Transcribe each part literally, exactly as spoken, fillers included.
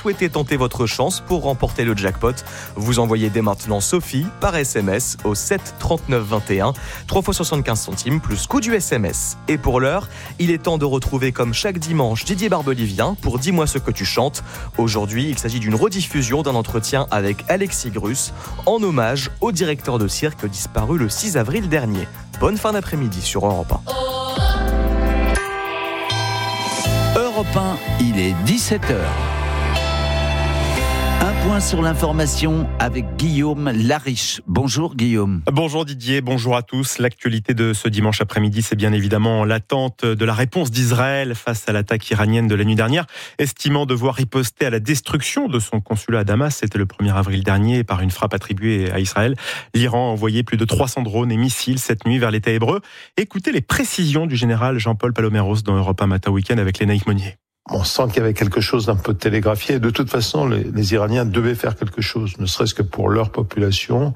souhaitez tenter votre chance pour remporter le jackpot, vous envoyez dès maintenant Sophie par S M S au sept trente-neuf vingt et un, trois fois soixante-quinze centimes plus coût du S M S. Et pour l'heure, il est temps de retrouver comme chaque dimanche Didier Barbelivien pour Dis-moi ce que tu chantes. Aujourd'hui, il s'agit d'une rediffusion d'un entretien avec Alexis Grus en hommage au directeur de cirque disparu le six avril dernier. Bonne fin d'après-midi sur Europe un. Europe un, il est dix-sept heures. Un point sur l'information avec Guillaume Lariche. Bonjour Guillaume. Bonjour Didier, bonjour à tous. L'actualité de ce dimanche après-midi, c'est bien évidemment l'attente de la réponse d'Israël face à l'attaque iranienne de la nuit dernière, estimant devoir riposter à la destruction de son consulat à Damas. C'était le premier avril dernier par une frappe attribuée à Israël. L'Iran a envoyé plus de trois cents drones et missiles cette nuit vers l'État hébreu. Écoutez les précisions du général Jean-Paul Paloméros dans Europe un Matin Week-end avec Lénaïque Monnier. On sent qu'il y avait quelque chose d'un peu télégraphié. De toute façon, les, les Iraniens devaient faire quelque chose, ne serait-ce que pour leur population.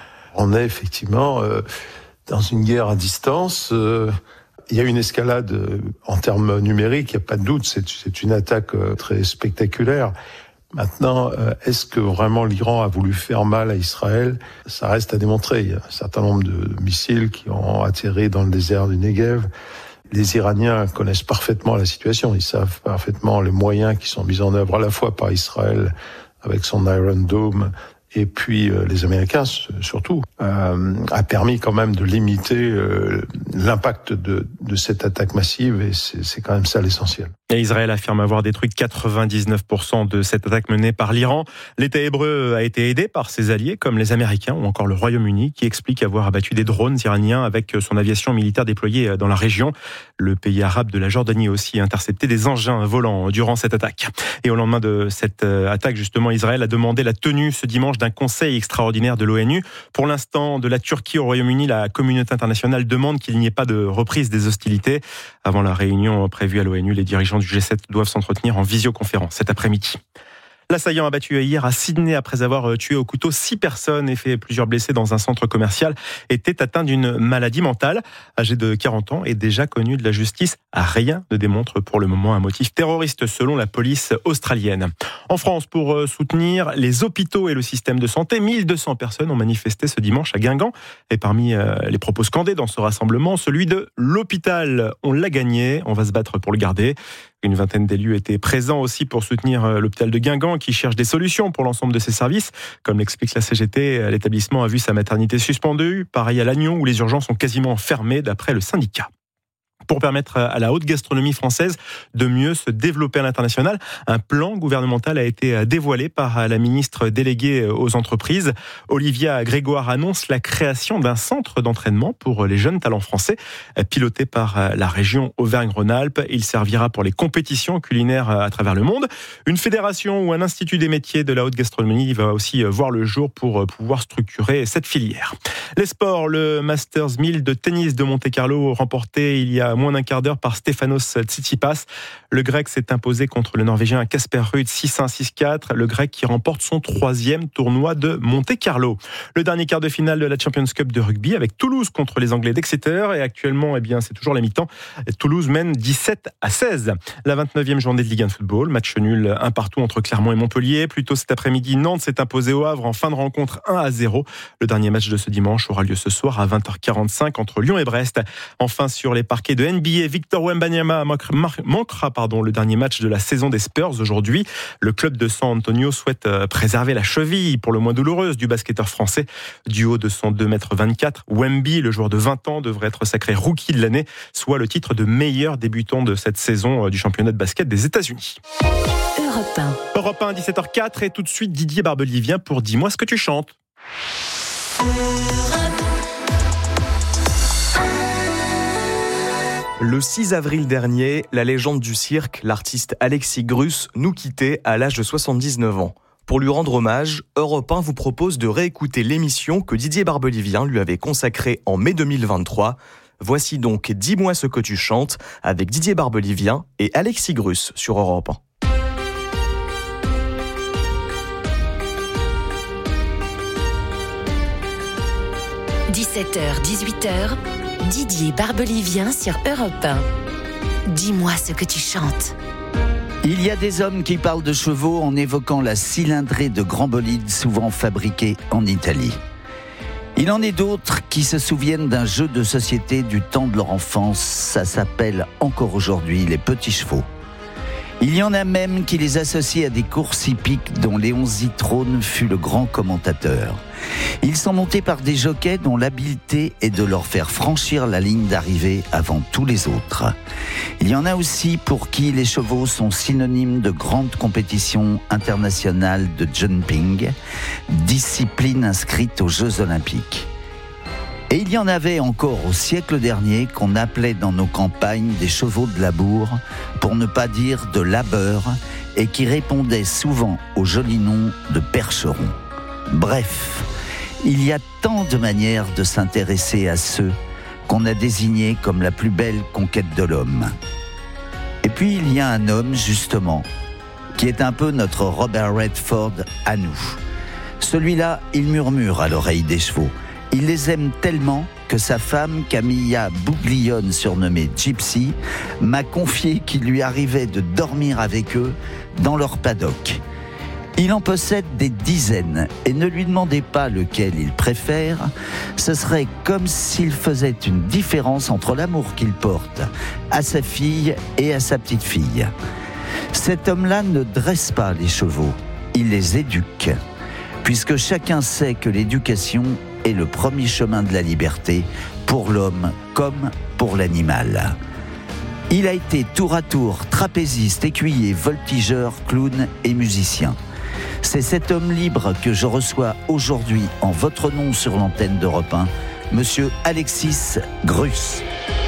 On est effectivement euh, dans une guerre à distance. Euh, il y a une escalade euh, en termes numériques, il n'y a pas de doute. C'est, c'est une attaque euh, très spectaculaire. Maintenant, euh, est-ce que vraiment l'Iran a voulu faire mal à Israël ? Ça reste à démontrer. Il y a un certain nombre de missiles qui ont atterri dans le désert du Negev. Les Iraniens connaissent parfaitement la situation, ils savent parfaitement les moyens qui sont mis en œuvre à la fois par Israël avec son Iron Dome et puis euh, les Américains surtout, euh, a permis quand même de limiter euh, l'impact de, de cette attaque massive et c'est, c'est quand même ça l'essentiel. Et Israël affirme avoir détruit quatre-vingt-dix-neuf pour cent de cette attaque menée par l'Iran. L'État hébreu a été aidé par ses alliés comme les Américains ou encore le Royaume-Uni qui explique avoir abattu des drones iraniens avec son aviation militaire déployée dans la région. Le pays arabe de la Jordanie a aussi intercepté des engins volants durant cette attaque. Et au lendemain de cette attaque, justement, Israël a demandé la tenue ce dimanche d'un conseil extraordinaire de l'ONU. Pour l'instant, de la Turquie au Royaume-Uni, la communauté internationale demande qu'il n'y ait pas de reprise des hostilités. Avant la réunion prévue à l'ONU, les dirigeants du G sept doivent s'entretenir en visioconférence cet après-midi. L'assaillant abattu hier à Sydney après avoir tué au couteau six personnes et fait plusieurs blessés dans un centre commercial était atteint d'une maladie mentale. Âgé de quarante ans et déjà connu de la justice, rien ne démontre pour le moment un motif terroriste selon la police australienne. En France, pour soutenir les hôpitaux et le système de santé, mille deux cents personnes ont manifesté ce dimanche à Guingamp. Et parmi les propos scandés dans ce rassemblement, celui de l'hôpital. On l'a gagné, on va se battre pour le garder. Une vingtaine d'élus étaient présents aussi pour soutenir l'hôpital de Guingamp qui cherche des solutions pour l'ensemble de ses services. Comme l'explique la C G T, l'établissement a vu sa maternité suspendue. Pareil à Lannion où les urgences sont quasiment fermées d'après le syndicat. Pour permettre à la haute gastronomie française de mieux se développer à l'international, un plan gouvernemental a été dévoilé par la ministre déléguée aux entreprises. Olivia Grégoire annonce la création d'un centre d'entraînement pour les jeunes talents français, piloté par la région Auvergne-Rhône-Alpes. Il servira pour les compétitions culinaires à travers le monde. Une fédération ou un institut des métiers de la haute gastronomie va aussi voir le jour pour pouvoir structurer cette filière. Les sports, le Masters mille de tennis de Monte-Carlo remporté il y a moins d'un quart d'heure par Stefanos Tsitsipas. Le Grec s'est imposé contre le Norvégien Casper Ruud six un six quatre. Le Grec qui remporte son troisième tournoi de Monte-Carlo. Le dernier quart de finale de la Champions Cup de rugby avec Toulouse contre les Anglais d'Exeter. Et actuellement, eh bien, c'est toujours la mi-temps. Toulouse mène dix-sept à seize. La vingt-neuvième journée de Ligue un de football. Match nul un partout entre Clermont et Montpellier. Plus tôt cet après-midi, Nantes s'est imposé au Havre en fin de rencontre un à zéro. Le dernier match de ce dimanche aura lieu ce soir à vingt heures quarante-cinq entre Lyon et Brest. Enfin, sur les parquets de N B A, Victor Wembanyama manquera pardon, le dernier match de la saison des Spurs aujourd'hui. Le club de San Antonio souhaite préserver la cheville pour le moins douloureuse du basketteur français. Du haut de son deux mètres vingt-quatre, Wemby, le joueur de vingt ans, devrait être sacré rookie de l'année, soit le titre de meilleur débutant de cette saison du championnat de basket des États-Unis. Europe un. Europe un, dix-sept heures quatre et tout de suite Didier Barbelivien pour Dis-moi ce que tu chantes. Le six avril dernier, la légende du cirque, l'artiste Alexis Grus, nous quittait à l'âge de soixante-dix-neuf ans. Pour lui rendre hommage, Europe un vous propose de réécouter l'émission que Didier Barbelivien lui avait consacrée en mai deux mille vingt-trois. Voici donc Dis-moi ce que tu chantes avec Didier Barbelivien et Alexis Grus sur Europe un. dix-sept heures dix-huit heures, Didier Barbelivien sur Europe un. Dis-moi ce que tu chantes. Il y a des hommes qui parlent de chevaux en évoquant la cylindrée de grands bolides souvent fabriqués en Italie. Il en est d'autres qui se souviennent d'un jeu de société du temps de leur enfance. Ça s'appelle encore aujourd'hui les petits chevaux. Il y en a même qui les associent à des courses hippiques dont Léon Zitrone fut le grand commentateur. Ils sont montés par des jockeys dont l'habileté est de leur faire franchir la ligne d'arrivée avant tous les autres. Il y en a aussi pour qui les chevaux sont synonymes de grandes compétitions internationales de jumping, discipline inscrite aux Jeux Olympiques. Et il y en avait encore au siècle dernier qu'on appelait dans nos campagnes des chevaux de labour, pour ne pas dire de labeur, et qui répondaient souvent au joli nom de percherons. Bref, il y a tant de manières de s'intéresser à ceux qu'on a désignés comme la plus belle conquête de l'homme. Et puis il y a un homme, justement, qui est un peu notre Robert Redford à nous. Celui-là, il murmure à l'oreille des chevaux. Il les aime tellement que sa femme, Camilla Buglione, surnommée Gypsy, m'a confié qu'il lui arrivait de dormir avec eux dans leur paddock. Il en possède des dizaines et ne lui demandez pas lequel il préfère. Ce serait comme s'il faisait une différence entre l'amour qu'il porte à sa fille et à sa petite-fille. Cet homme-là ne dresse pas les chevaux, il les éduque, puisque chacun sait que l'éducation est le premier chemin de la liberté pour l'homme comme pour l'animal. Il a été tour à tour trapéziste, écuyer, voltigeur, clown et musicien. C'est cet homme libre que je reçois aujourd'hui en votre nom sur l'antenne d'Europe un, Monsieur Alexis Grus.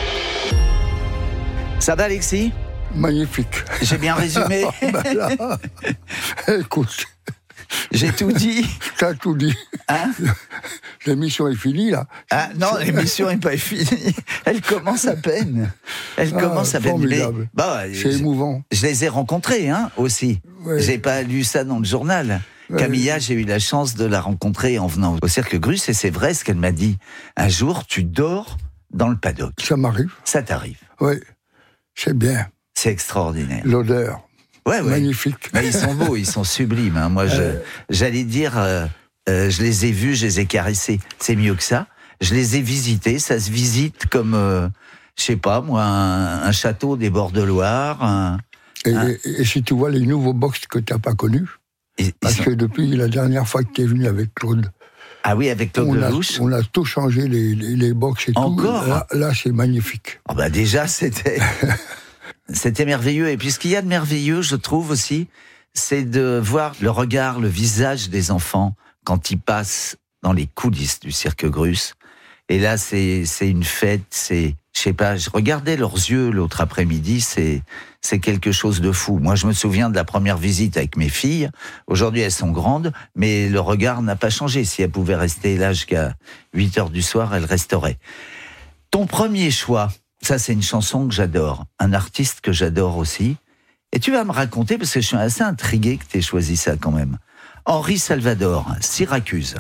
Ça va, Alexis ? Magnifique. J'ai bien résumé. Ben là, écoute, j'ai tout dit. t'as tout dit. Hein ? L'émission est finie, là. Ah non, l'émission n'est pas finie. Elle commence à peine. Elle Ah, commence à peine. formidable. Mais, bah, C'est je, émouvant. je les ai rencontrés, hein, aussi. Ouais. J'ai pas lu ça dans le journal. Ouais. Camilla, j'ai eu la chance de la rencontrer en venant au Cirque Grus, et c'est vrai ce qu'elle m'a dit. Un jour, tu dors dans le paddock. Ça m'arrive. Ça t'arrive. Oui, c'est bien. C'est extraordinaire. L'odeur, Ouais, ouais. magnifique. Mais ils sont beaux, ils sont sublimes. Hein. Moi, je, j'allais dire, euh, euh, je les ai vus, je les ai caressés. C'est mieux que ça. Je les ai visités. Ça se visite comme, euh, je sais pas, moi, un, un château des bords de Loire. Un, Et, un... et, et si tu vois les nouveaux box que tu n'as pas connus, Ils, parce ils sont... que depuis la dernière fois que tu es venu avec Claude, Ah oui, avec Claude on a, Lelouch. on a tout changé, les, les, les box et Encore tout. Là, là c'est magnifique. Oh bah déjà, c'était... C'était merveilleux. Et puis ce qu'il y a de merveilleux, je trouve aussi, c'est de voir le regard, le visage des enfants quand ils passent dans les coulisses du Cirque Grus. Et là, c'est, c'est une fête, c'est, je sais pas, je regardais leurs yeux l'autre après-midi, c'est, c'est quelque chose de fou. Moi, je me souviens de la première visite avec mes filles. Aujourd'hui, elles sont grandes, mais le regard n'a pas changé. Si elles pouvaient rester là jusqu'à huit heures du soir, elles resteraient. Ton premier choix, ça, c'est une chanson que j'adore, un artiste que j'adore aussi. Et tu vas me raconter, parce que je suis assez intrigué que tu aies choisi ça quand même. Henri Salvador, Syracuse.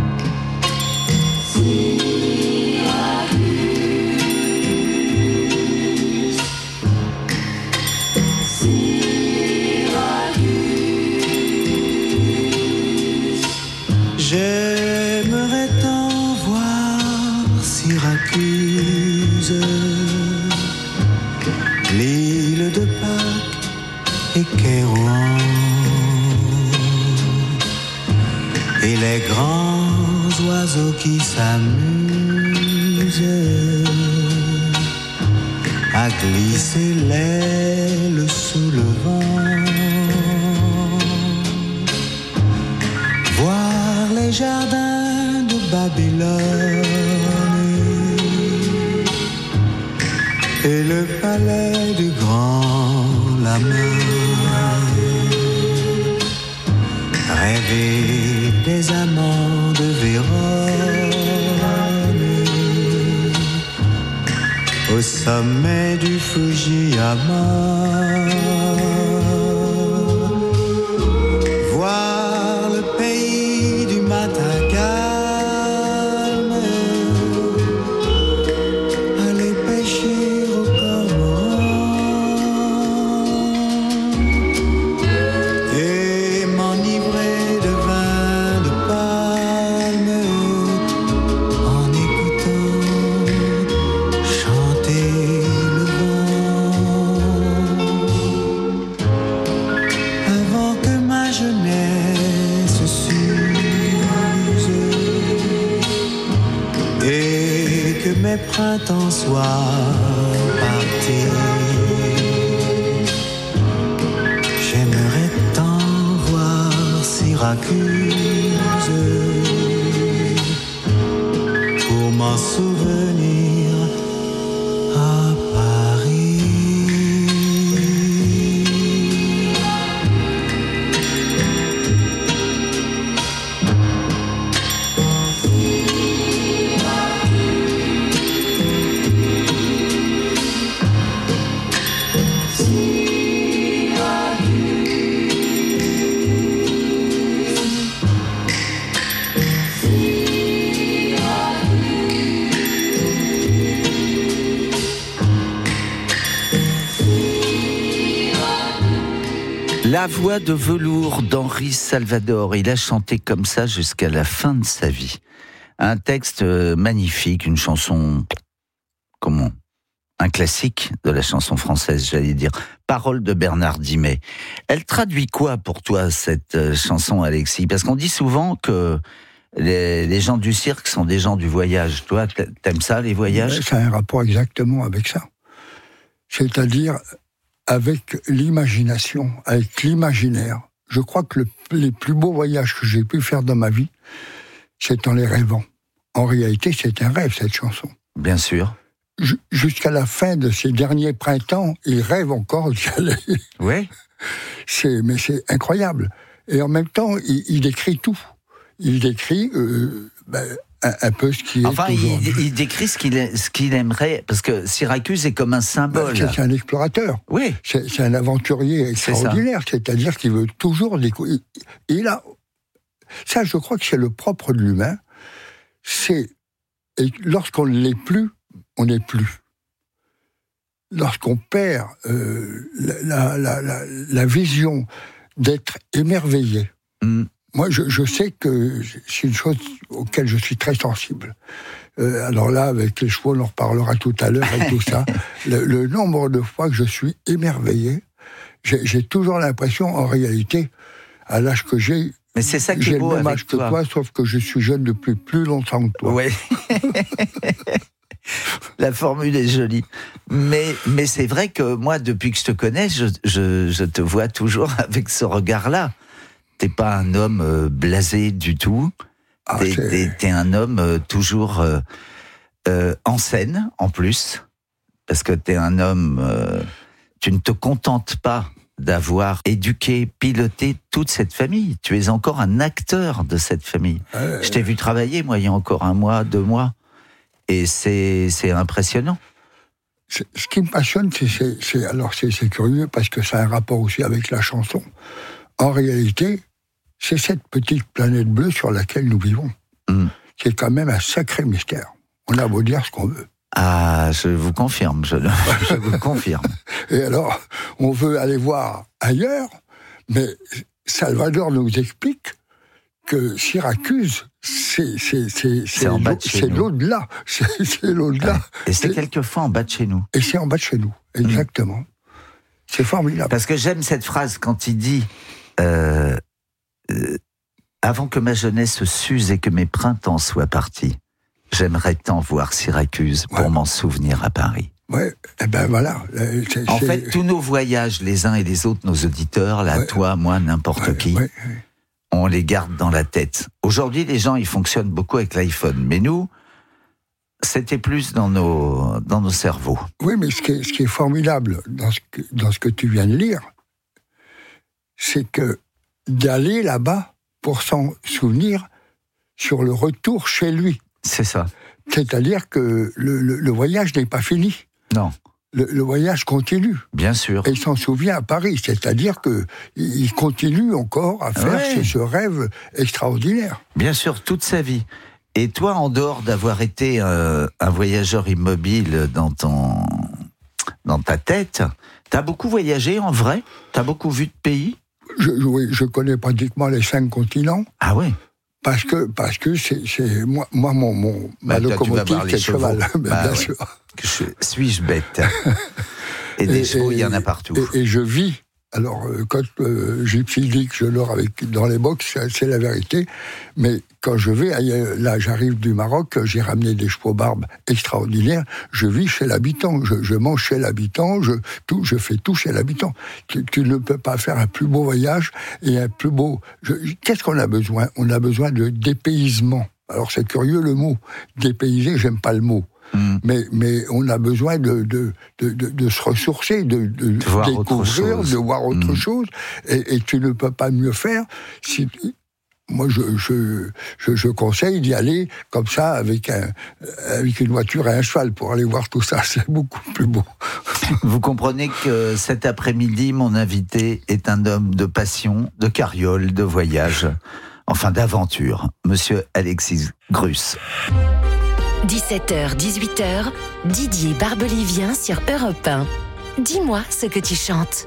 J'aimerais tant voir Syracuse, l'île de Pâques et Kérouan, et les grands oiseaux qui s'amusent à glisser l'aile sous le vent. Voir les jardins de Babylone et le palais du grand lama. Rêver des amants de Vérone au sommet du Fujiyama. Voir le pays du matin calme, aller pêcher au cormoran printemps soit parti. J'aimerais tant voir Syracuse pour m'en souvenir à Paris. La voix de velours d'Henri Salvador, il a chanté comme ça jusqu'à la fin de sa vie. Un texte magnifique, une chanson, comment, un classique de la chanson française, j'allais dire. Paroles de Bernard Dimet. Elle traduit quoi pour toi, cette chanson, Alexis? Parce qu'on dit souvent que les, les gens du cirque sont des gens du voyage. Toi, t'aimes ça, les voyages? Ça a un rapport exactement avec ça. C'est-à-dire avec l'imagination, avec l'imaginaire. Je crois que le, les plus beaux voyages que j'ai pu faire dans ma vie, c'est en les rêvant. En réalité, c'est un rêve, cette chanson. Bien sûr. J- jusqu'à la fin de ces derniers printemps, il rêve encore d'y aller. Oui. C'est, mais c'est incroyable. Et en même temps, il, il décrit tout. Il décrit euh, ben, un, un peu ce qui est enfin, aujourd'hui. il, il décrit ce qu'il, ce qu'il aimerait, parce que Syracuse est comme un symbole. Ben, c'est un explorateur. Oui. C'est, c'est un aventurier extraordinaire. C'est C'est-à-dire qu'il veut toujours découvrir. Et là, ça, je crois que c'est le propre de l'humain. C'est, et lorsqu'on ne l'est plus, on n'est plus. Lorsqu'on perd euh, la, la, la, la vision d'être émerveillé. Mm. Moi, je, je sais que c'est une chose auquel je suis très sensible. Euh, alors là, avec les chevaux, on en reparlera tout à l'heure et tout ça. Le, le nombre de fois que je suis émerveillé, j'ai, j'ai toujours l'impression, en réalité, à l'âge que j'ai, mais c'est ça qui j'ai est beau le même avec âge que toi. toi, sauf que je suis jeune depuis plus longtemps que toi. Oui. La formule est jolie. Mais, mais c'est vrai que moi, depuis que je te connais, je, je, je te vois toujours avec ce regard-là. T'es pas un homme euh, blasé du tout. Ah, t'es, t'es, t'es un homme euh, toujours euh, euh, en scène, en plus. Parce que t'es un homme... Euh, tu ne te contentes pas d'avoir éduqué, piloté toute cette famille. Tu es encore un acteur de cette famille. Euh... Je t'ai vu travailler, moi, il y a encore un mois, deux mois. Et c'est, c'est impressionnant. C'est, ce qui me passionne, c'est, c'est, c'est alors c'est, c'est curieux, parce que ça a un rapport aussi avec la chanson. En réalité, c'est cette petite planète bleue sur laquelle nous vivons. Mmh. C'est quand même un sacré mystère. On a beau dire ce qu'on veut. Ah, je vous confirme, je, je vous confirme. Et alors, on veut aller voir ailleurs, mais Salvador nous explique que Syracuse, c'est, c'est, c'est, c'est, c'est, en bas de chez c'est nous. l'au-delà. C'est, c'est l'au-delà. Ouais. Et c'est, c'est quelquefois en bas de chez nous. Et c'est en bas de chez nous, exactement. Mmh. C'est formidable. Parce que j'aime cette phrase quand il dit euh, euh, « Avant que ma jeunesse s'use et que mes printemps soient partis, j'aimerais tant voir Syracuse pour ouais. m'en souvenir à Paris. » Ouais, et ben voilà. C'est, en c'est... fait, tous nos voyages, les uns et les autres, nos auditeurs, là, ouais. toi, moi, n'importe ouais, qui, ouais, ouais. on les garde dans la tête. Aujourd'hui, les gens, ils fonctionnent beaucoup avec l'iPhone, mais nous, c'était plus dans nos, dans nos cerveaux. Oui, mais ce qui est, ce qui est formidable dans ce, que, dans ce que tu viens de lire, c'est que d'aller là-bas pour s'en souvenir sur le retour chez lui. C'est ça. C'est-à-dire que le, le, le voyage n'est pas fini. Non. Le, le voyage continue. Bien sûr. Et il s'en souvient à Paris. C'est-à-dire qu'il continue encore à faire ouais. ce, ce rêve extraordinaire. Bien sûr, toute sa vie. Et toi, en dehors d'avoir été euh, un voyageur immobile dans, ton, dans ta tête, t'as beaucoup voyagé en vrai? T'as beaucoup vu de pays? je, Oui, je connais pratiquement les cinq continents. Ah oui? Parce que, parce que c'est, c'est moi, moi, mon, mon, ma bah, locomotive, c'est le cheval. Bah, bien ouais. sûr. Je, suis-je bête? Et des et, chevaux, il y en a partout. Et, et je vis Alors, euh, quand euh, Gypsy dit que je dors avec, dans les box, c'est, c'est la vérité. Mais quand je vais, ailleurs, là, j'arrive du Maroc, j'ai ramené des chevaux barbes extraordinaires. Je vis chez l'habitant, je, je mange chez l'habitant, je, tout, je fais tout chez l'habitant. Tu, tu ne peux pas faire un plus beau voyage et un plus beau... Je, qu'est-ce qu'on a besoin ? On a besoin de dépaysement. Alors, c'est curieux le mot. Dépayser, j'aime pas le mot. Mmh. Mais, mais on a besoin de, de, de, de, de se ressourcer, de, de, de voir découvrir, autre de voir autre mmh. chose. Et, et tu ne peux pas mieux faire si... Moi, je, je, je, je conseille d'y aller comme ça, avec, un, avec une voiture et un cheval, pour aller voir tout ça. C'est beaucoup plus beau. Vous comprenez que cet après-midi, mon invité est un homme de passion, de carriole, de voyage, enfin d'aventure. Monsieur Alexis Grus. dix-sept heures, dix-huit heures, Didier Barbelivien sur Europe un. Dis-moi ce que tu chantes.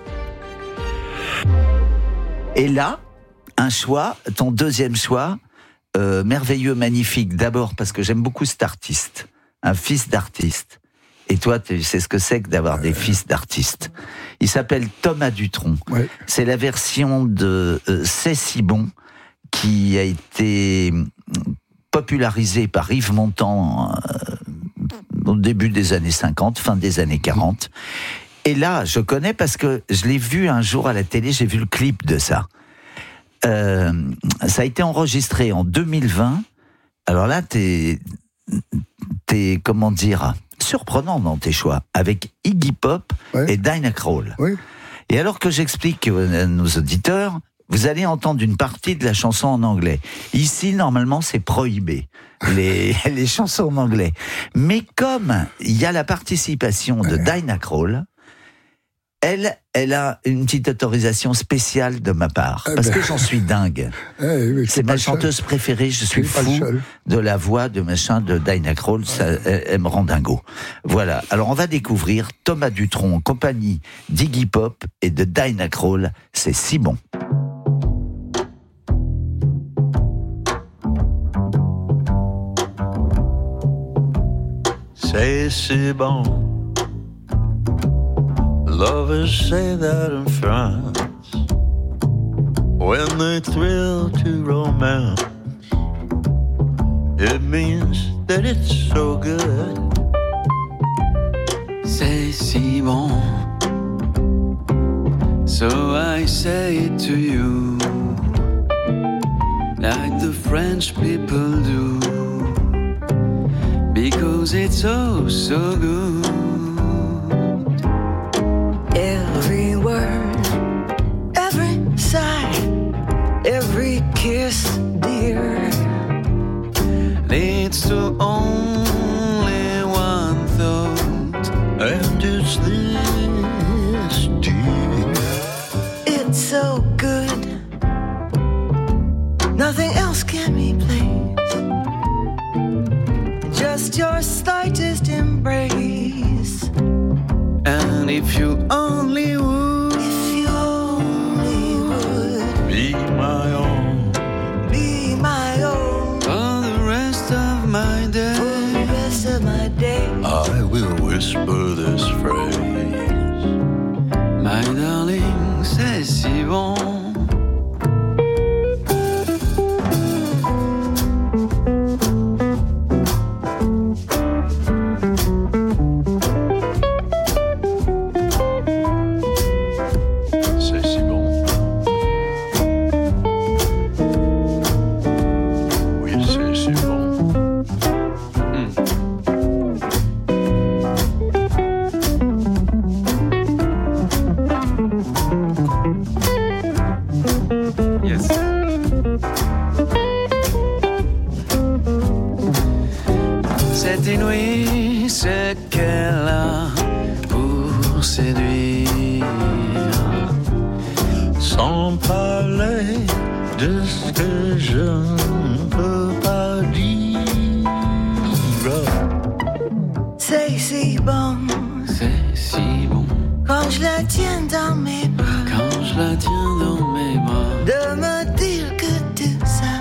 Et là, un choix, ton deuxième choix, euh, merveilleux, magnifique. D'abord parce que j'aime beaucoup cet artiste, un fils d'artiste. Et toi, tu sais ce que c'est que d'avoir des fils d'artistes. Il s'appelle Thomas Dutronc. Ouais. C'est la version de euh, C'est si bon qui a été popularisée par Yves Montand euh, au début des années cinquante, fin des années quarante. Et là, je connais parce que je l'ai vu un jour à la télé, j'ai vu le clip de ça. Euh, ça a été enregistré en deux mille vingt. Alors là, t'es, t'es comment dire, surprenant dans tes choix, avec Iggy Pop ouais. et Dinah Krall. Oui. Et alors que j'explique à nos auditeurs, vous allez entendre une partie de la chanson en anglais. Ici, normalement, c'est prohibé, les, les chansons en anglais. Mais comme il y a la participation de Dinah Krall, Elle, elle a une petite autorisation spéciale de ma part, parce que j'en suis dingue. Eh, c'est ma chanteuse seul. préférée, je suis fou de la voix de machin de Dinah Krall, ça, elle, elle me rend dingo. Voilà, alors on va découvrir Thomas Dutronc en compagnie d'Iggy Pop et de Dinah Krall, c'est si bon. C'est si bon. Lovers say that in France when they thrill to romance. It means that it's so good. C'est si bon. So I say it to you, like the French people do, because it's so, so good. Every word, every sigh, every kiss, dear, leads to only one thought, and it's this, dear. It's so good, nothing else can replace, just your slightest embrace. And if you only would, if you only would, be my own, be my own, for the rest of my day, for the rest of my day, I will whisper this phrase, my darling, c'est si bon. C'est inouï ce qu'elle a pour séduire, sans parler de ce que je ne peux pas dire. c'est si bon, c'est si bon, quand je la tiens dans mes bras, quand je la tiens dans mes bras, de me dire que tout ça,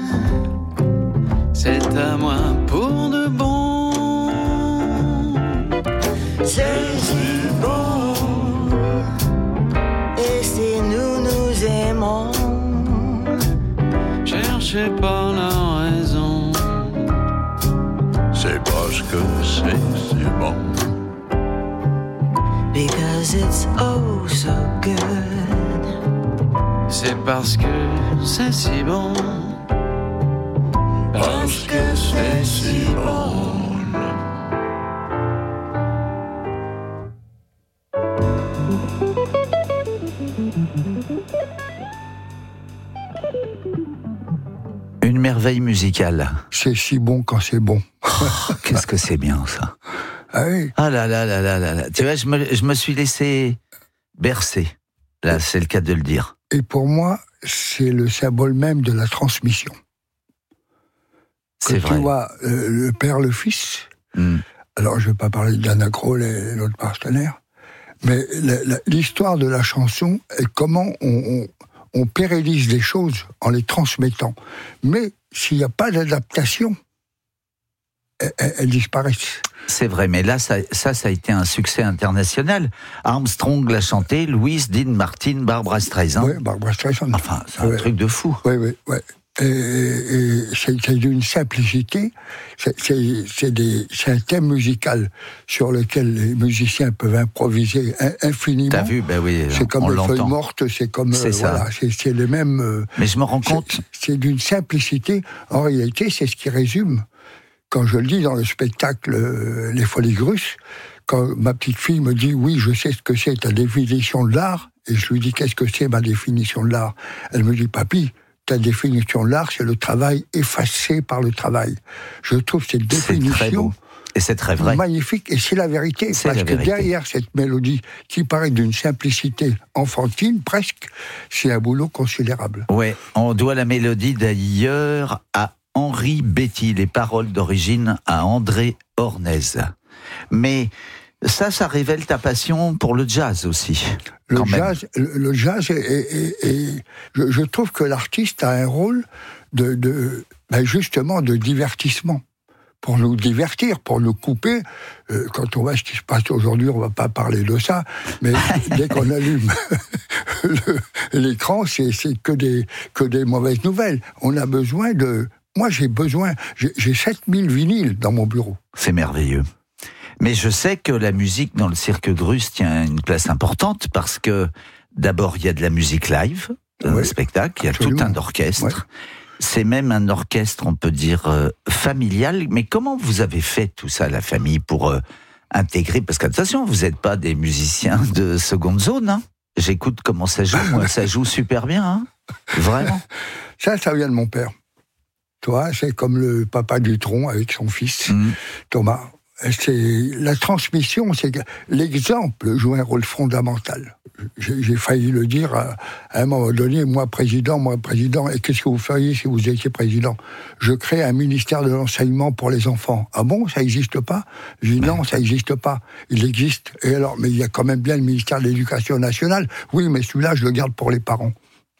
c'est à moi pour de bon. C'est si bon, et c'est j'ai pas la raison. C'est parce que c'est si bon. Because it's oh so good. C'est parce que c'est si bon. Parce que c'est si bon. Une merveille musicale. C'est si bon quand c'est bon. Oh, qu'est-ce que c'est bien ça. Ah oui. Ah là là là là là là. Tu vois, je me, je me suis laissé bercer. Là, c'est le cas de le dire. Et pour moi, c'est le symbole même de la transmission. C'est Quand vrai. tu vois euh, le père, le fils, Mm. alors je ne vais pas parler d'Anna Kroll et l'autre partenaire, mais la- la- l'histoire de la chanson est comment on, on, on pérennise les choses en les transmettant. Mais s'il n'y a pas d'adaptation, elles, elles- elles disparaissent. C'est vrai, mais là, ça, ça, ça a été un succès international. Armstrong l'a chanté, Louise, Dean Martin, Barbra Streisand. Oui, Barbra Streisand. Enfin, c'est un Ouais. truc de fou. Oui, oui, oui. Et, et c'est, c'est d'une simplicité, c'est, c'est, c'est, des, c'est un thème musical sur lequel les musiciens peuvent improviser in- infiniment. T'as vu, ben oui, C'est comme on les feuilles l'entend. mortes, c'est comme... C'est euh, ça. Voilà, c'est, c'est les mêmes... euh, Mais je me rends c'est, compte, c'est d'une simplicité. En réalité, c'est ce qui résume, quand je le dis dans le spectacle euh, Les Folies Grusses, quand ma petite fille me dit « Oui, je sais ce que c'est ta définition de l'art », et je lui dis « Qu'est-ce que c'est ma définition de l'art ?» Elle me dit « Papy, ta définition de l'art, c'est le travail effacé par le travail. » Je trouve cette c'est très définition beau. Et c'est très vrai. magnifique, et c'est la vérité. C'est Parce la que vérité. derrière cette mélodie, qui paraît d'une simplicité enfantine, presque, c'est un boulot considérable. Ouais, on doit la mélodie d'ailleurs à Henri Betty, les paroles d'origine à André Hornez. Mais ça, ça révèle ta passion pour le jazz aussi. Le quand même. jazz, le, le jazz est, est- est- est- je, je trouve que l'artiste a un rôle de, de ben justement de divertissement, pour nous divertir, pour nous couper. Euh, quand on voit ce qui se passe aujourd'hui, on va pas parler de ça, mais dès qu'on allume le- l'écran, c'est, c'est que des que des mauvaises nouvelles. On a besoin de, moi j'ai besoin, j'ai, j'ai sept mille vinyles dans mon bureau. C'est merveilleux. Mais je sais que la musique dans le cirque Grus tient une place importante parce que d'abord il y a de la musique live dans Oui, le spectacle, il y a absolument. tout un orchestre. Ouais. C'est même un orchestre, on peut dire, euh, familial. Mais comment vous avez fait tout ça, la famille, pour euh, intégrer... Parce qu'attention, vous n'êtes pas des musiciens de seconde zone. Hein. J'écoute comment ça joue. Moi, ça joue super bien. Hein. Vraiment. Ça, ça vient de mon père. Toi, c'est comme le papa Dutronc avec son fils, Mmh. Thomas. C'est la transmission, c'est que l'exemple joue un rôle fondamental. J'ai, j'ai failli le dire à, à un moment donné, moi président, moi président, et qu'est-ce que vous feriez si vous étiez président ? Je crée un ministère de l'enseignement pour les enfants. Ah bon, ça n'existe pas ? Je dis non, ça n'existe pas. Il existe. Et alors, mais il y a quand même bien le ministère de l'Éducation nationale. Oui, mais celui-là, je le garde pour les parents.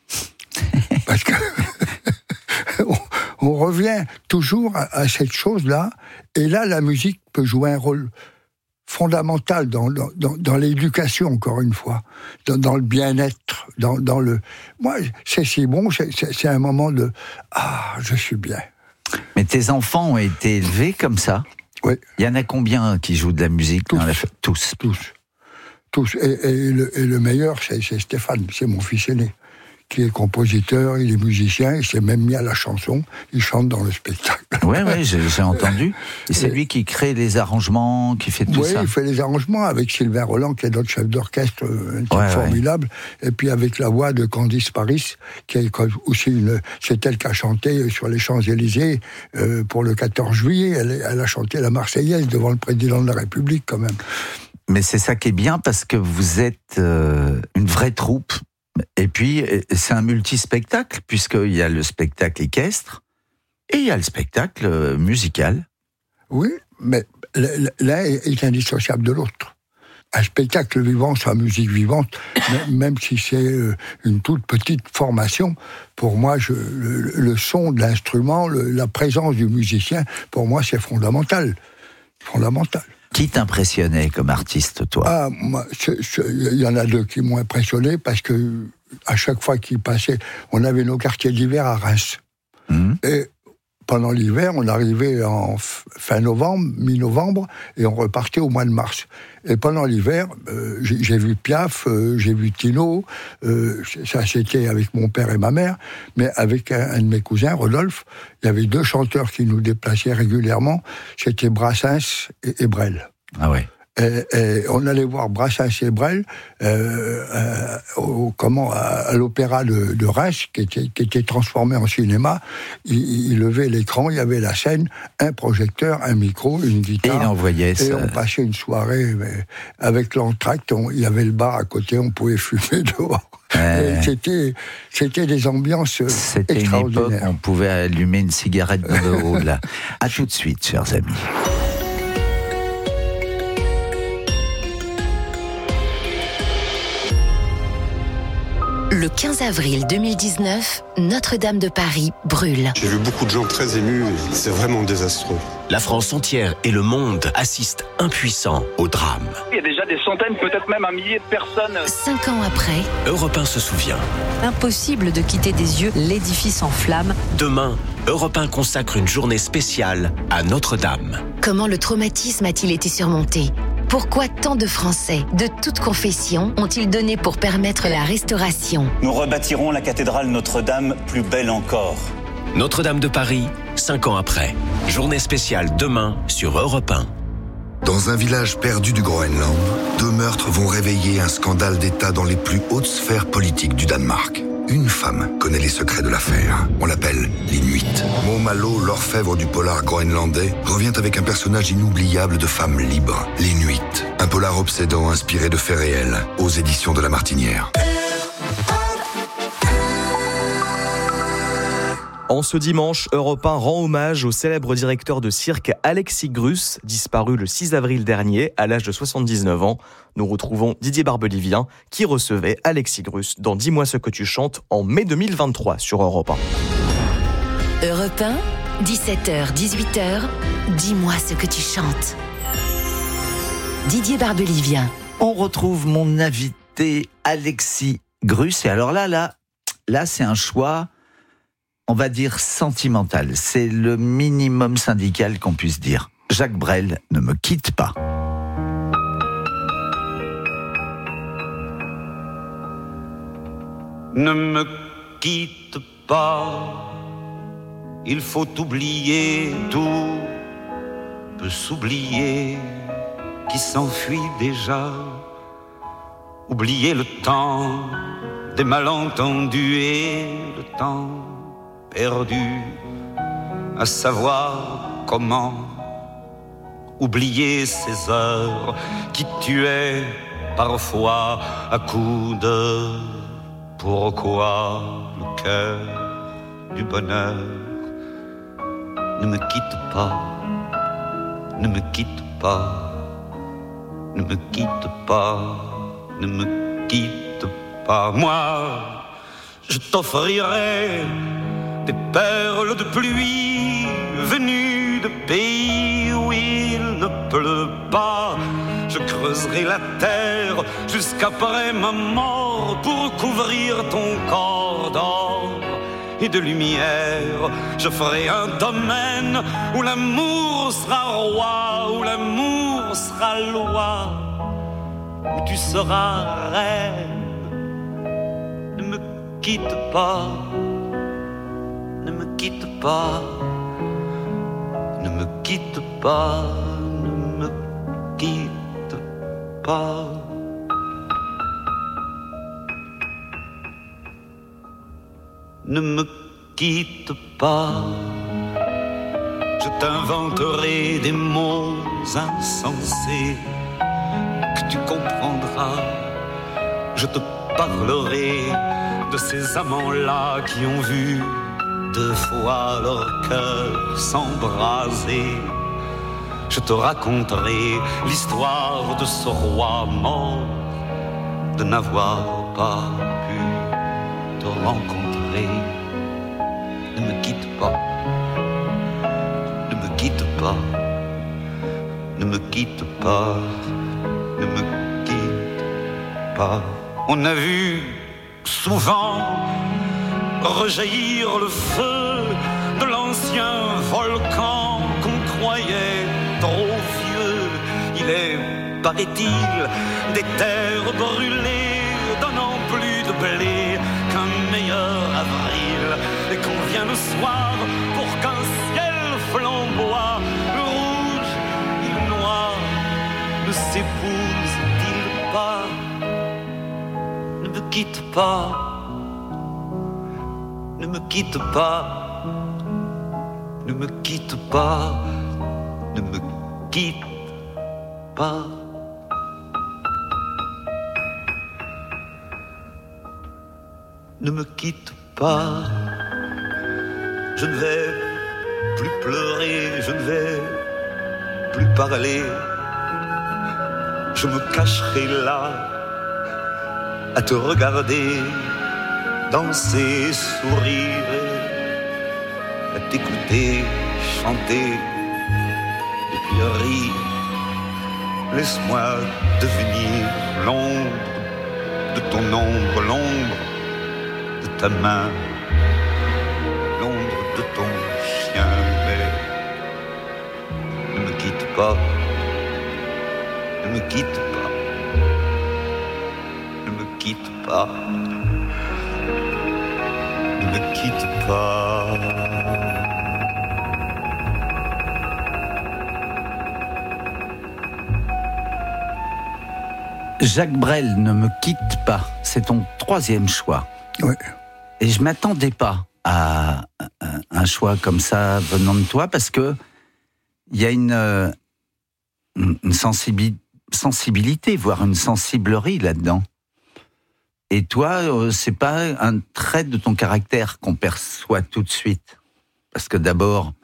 Parce que on, on revient toujours à, à cette chose-là, et là, la musique peut jouer un rôle fondamental dans, dans, dans, dans l'éducation, encore une fois, dans, dans le bien-être, dans, dans le... Moi, c'est si bon, c'est, c'est, c'est un moment de « Ah, je suis bien Mais tes enfants ont été élevés comme ça ? » Oui. Il y en a combien qui jouent de la musique Tous. dans la fa- Tous. Tous. Tous. Et, et, le, et le meilleur, c'est, c'est Stéphane, c'est mon fils aîné, qui est compositeur, il est musicien, il s'est même mis à la chanson, il chante dans le spectacle. Oui, oui, j'ai, j'ai entendu. Et c'est Et- lui qui crée les arrangements, qui fait tout Oui, ça. il fait les arrangements avec Sylvain Roland, qui est notre chef d'orchestre, euh, un type Ouais, ouais. formidable, et puis avec la voix de Candice Paris, qui est aussi une... C'est elle qui a chanté sur les Champs-Élysées euh, pour le quatorze juillet, elle, elle a chanté la Marseillaise devant le président de la République, quand même. Mais c'est ça qui est bien parce que vous êtes euh, une vraie troupe. Et puis, euh, c'est un multi-spectacle, puisqu'il y a le spectacle équestre et il y a le spectacle euh, musical. Oui, mais l'un est indissociable de l'autre. Un spectacle vivant, c'est la musique vivante, même si c'est une toute petite formation. Pour moi, je, le, le son de l'instrument, le, la présence du musicien, pour moi, c'est fondamental. Fondamental. Qui t'impressionnait comme artiste, toi ? Ah, moi, il y en a deux qui m'ont impressionné parce que à chaque fois qu'ils passaient, on avait nos quartiers d'hiver à Reims. Mmh. Et pendant l'hiver, on arrivait en fin novembre, mi-novembre, et on repartait au mois de mars. Et pendant l'hiver, euh, j'ai, j'ai vu Piaf, euh, j'ai vu Tino, euh, ça c'était avec mon père et ma mère, mais avec un, un de mes cousins, Rodolphe, il y avait deux chanteurs qui nous déplaçaient régulièrement, c'était Brassens et, et Brel. Ah ouais. Et, et on allait voir Brassens et Brel euh, euh, au, comment, à, à l'opéra de, de Reims, qui était, qui était transformé en cinéma. Il, il levait l'écran, il y avait la scène, un projecteur, un micro, une guitare. Et il envoyait ça. Et on passait une soirée mais avec l'entracte. On, il y avait le bar à côté, on pouvait fumer dehors. Euh, c'était, c'était des ambiances c'était extraordinaires. C'était une époque où on pouvait allumer une cigarette dans le haut. Là. À tout de suite, chers amis. Le quinze avril deux mille dix-neuf, Notre-Dame de Paris brûle. J'ai vu beaucoup de gens très émus, c'est vraiment désastreux. La France entière et le monde assistent impuissants au drame. Il y a déjà des centaines, peut-être même un millier de personnes. Cinq ans après, Europe un se souvient. Impossible de quitter des yeux l'édifice en flammes. Demain, Europe un consacre une journée spéciale à Notre-Dame. Comment le traumatisme a-t-il été surmonté ? Pourquoi tant de Français, de toutes confessions, ont-ils donné pour permettre la restauration ? Nous rebâtirons la cathédrale Notre-Dame plus belle encore. Notre-Dame de Paris, cinq ans après. Journée spéciale demain sur Europe un. Dans un village perdu du Groenland, deux meurtres vont réveiller un scandale d'État dans les plus hautes sphères politiques du Danemark. Une femme connaît les secrets de l'affaire. On l'appelle l'Inuit. Maud Malo, l'orfèvre du polar groenlandais, revient avec un personnage inoubliable de femme libre, l'Inuit. Un polar obsédant inspiré de faits réels, aux éditions de La Martinière. En ce dimanche, Europe un rend hommage au célèbre directeur de cirque Alexis Grus, disparu le six avril dernier à l'âge de soixante-dix-neuf ans. Nous retrouvons Didier Barbelivien qui recevait Alexis Grus dans Dis-moi ce que tu chantes en mai deux mille vingt-trois sur Europe un. Europe un, dix-sept heures dix-huit heures, Dis-moi ce que tu chantes. Didier Barbelivien. On retrouve mon invité Alexis Grus. Et alors là, là, là, c'est un choix, on va dire sentimental. C'est le minimum syndical qu'on puisse dire. Jacques Brel, ne me quitte pas. Ne me quitte pas, il faut oublier, tout peut s'oublier, qui s'enfuit déjà. Oublier le temps des malentendus et le temps perdu, à savoir comment oublier ces heures qui tuaient parfois à coups de pourquoi le cœur du bonheur. Ne me quitte pas, ne me quitte pas, ne me quitte pas, ne me quitte pas. Moi, je t'offrirai des perles de pluie venues de pays où il ne pleut pas. Je creuserai la terre jusqu'après ma mort pour couvrir ton corps d'or et de lumière. Je ferai un domaine où l'amour sera roi, où l'amour sera loi, où tu seras reine. Ne me quitte pas, ne me quitte pas, ne me quitte pas, ne me quitte pas. Ne me quitte pas, je t'inventerai des mots insensés que tu comprendras. Je te parlerai de ces amants-là qui ont vu deux fois leur cœur s'embraser. Je te raconterai l'histoire de ce roi mort, de n'avoir pas pu te rencontrer. Ne me quitte pas, ne me quitte pas, ne me quitte pas, ne me quitte pas. On a vu souvent rejaillir le feu de l'ancien volcan qu'on croyait trop vieux. Il est, paraît-il, des terres brûlées, donnant plus de blé qu'un meilleur avril. Et qu'on vient le soir pour qu'un ciel flamboie, le rouge et le noir ne s'épousent-ils pas? Ne me quitte pas, ne me quitte pas, ne me quitte pas, ne me quitte pas. Ne me quitte pas, je ne vais plus pleurer, je ne vais plus parler. Je me cacherai là, à te regarder, danser, sourire, à t'écouter, chanter, et puis rire. Laisse-moi devenir l'ombre de ton ombre, l'ombre de ta main, l'ombre de ton chien, mais ne me quitte pas, ne me quitte pas, ne me quitte pas, ne me quitte pas. Jacques Brel, ne me quitte pas, c'est ton troisième choix. Oui. Et je m'attendais pas à un choix comme ça venant de toi, parce que il y a une, une sensibilité, sensibilité, voire une sensiblerie là-dedans. Et toi, c'est pas un trait de ton caractère qu'on perçoit tout de suite. Parce que d'abord,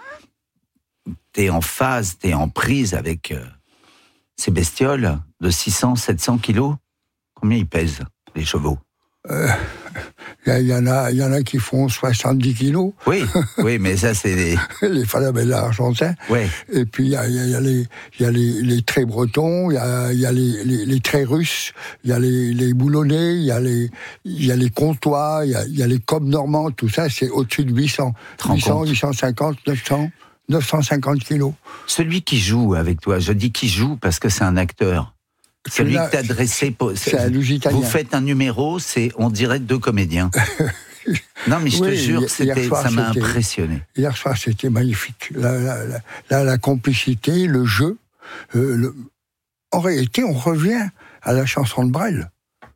t'es en phase, t'es en prise avec euh, ces bestioles de six cents, sept cents kilos. Combien ils pèsent, les chevaux? Euh, Il y, y, en a, y en a qui font soixante-dix kilos. Oui, oui, mais ça, c'est les... les Falabella argentins. Oui. Et puis, il y a, y a, y a, les, y a les, les traits bretons, il y a, y a les, les, les traits russes, il y a les, les boulonnais, il y a les, y a les comtois, il y a, y a les cobs normands, tout ça, c'est au-dessus de huit cents. huit cents, huit cent cinquante, neuf cents, neuf cent cinquante kilos. Celui qui joue avec toi, je dis qui joue parce que c'est un acteur. Celui là, que t'as dressé, c'est un Lusitanien. Vous faites un numéro, c'est, on dirait, deux comédiens. Non, mais je oui, te jure, c'était, soir, ça m'a c'était, impressionné. Hier soir, c'était magnifique. La, la, la, la, la complicité, le jeu. Euh, le... En réalité, on revient à la chanson de Brel.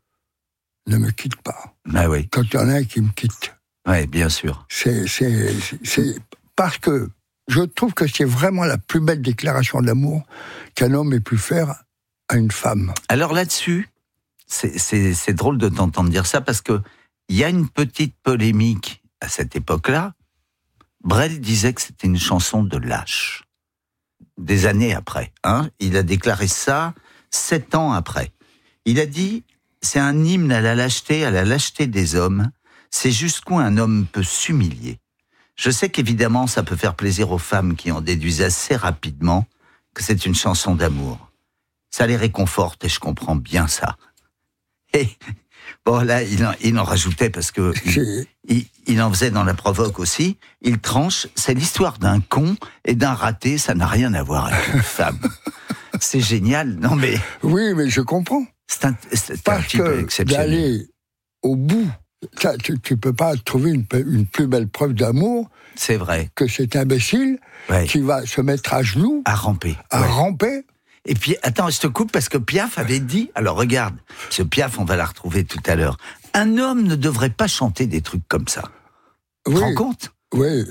Ne me quitte pas. Ah oui. Quand il y en a un qui me quitte. Oui, bien sûr. C'est, c'est, c'est, c'est parce que je trouve que c'est vraiment la plus belle déclaration d'amour qu'un homme ait pu faire à une femme. Alors là-dessus, c'est, c'est, c'est drôle de t'entendre dire ça, parce que il y a une petite polémique à cette époque-là. Brel disait que c'était une chanson de lâche. Des années après, hein, il a déclaré ça sept ans après. Il a dit, c'est un hymne à la lâcheté, à la lâcheté des hommes. C'est jusqu'où un homme peut s'humilier. Je sais qu'évidemment, ça peut faire plaisir aux femmes qui en déduisent assez rapidement que c'est une chanson d'amour. Ça les réconforte et je comprends bien ça. Et bon, là, il en, il en rajoutait parce que il, il, il en faisait dans la provoque aussi. Il tranche, c'est l'histoire d'un con et d'un raté, ça n'a rien à voir avec une femme. C'est génial, non mais... Oui, mais je comprends. C'est un, c'est parce un type que exceptionnel. D'aller au bout, ça, tu ne peux pas trouver une, une plus belle preuve d'amour. C'est vrai. Que cet imbécile ouais. qui va se mettre à genoux. À ramper. À ouais. ramper. Et puis, attends, je te coupe parce que Piaf avait dit, alors regarde, ce Piaf, on va la retrouver tout à l'heure. Un homme ne devrait pas chanter des trucs comme ça. Tu oui. te rends compte? Oui.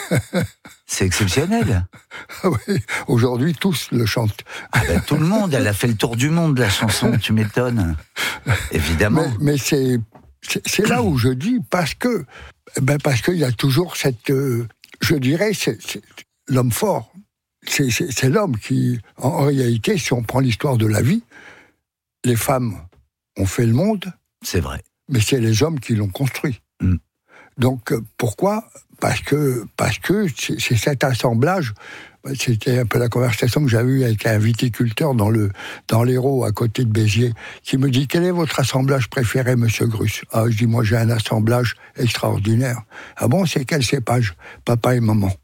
C'est exceptionnel. Oui. Aujourd'hui, tous le chantent. Ah ben, tout le monde, elle a fait le tour du monde, la chanson, tu m'étonnes. Évidemment. Mais, mais c'est, c'est, c'est là où je dis, parce que, ben parce qu'il y a toujours cette, euh, je dirais, c'est, c'est l'homme fort. C'est, c'est, c'est l'homme qui, en, en réalité, si on prend l'histoire de la vie, les femmes ont fait le monde. C'est vrai. Mais c'est les hommes qui l'ont construit. Mm. Donc, pourquoi ? Parce que, parce que c'est, c'est cet assemblage C'était un peu la conversation que j'avais eue avec un viticulteur dans le dans l'Hérault, à côté de Béziers, qui me dit: quel est votre assemblage préféré, monsieur Grus? Ah, je dis: moi, j'ai un assemblage extraordinaire. Ah bon, c'est quel cépage? Papa et maman.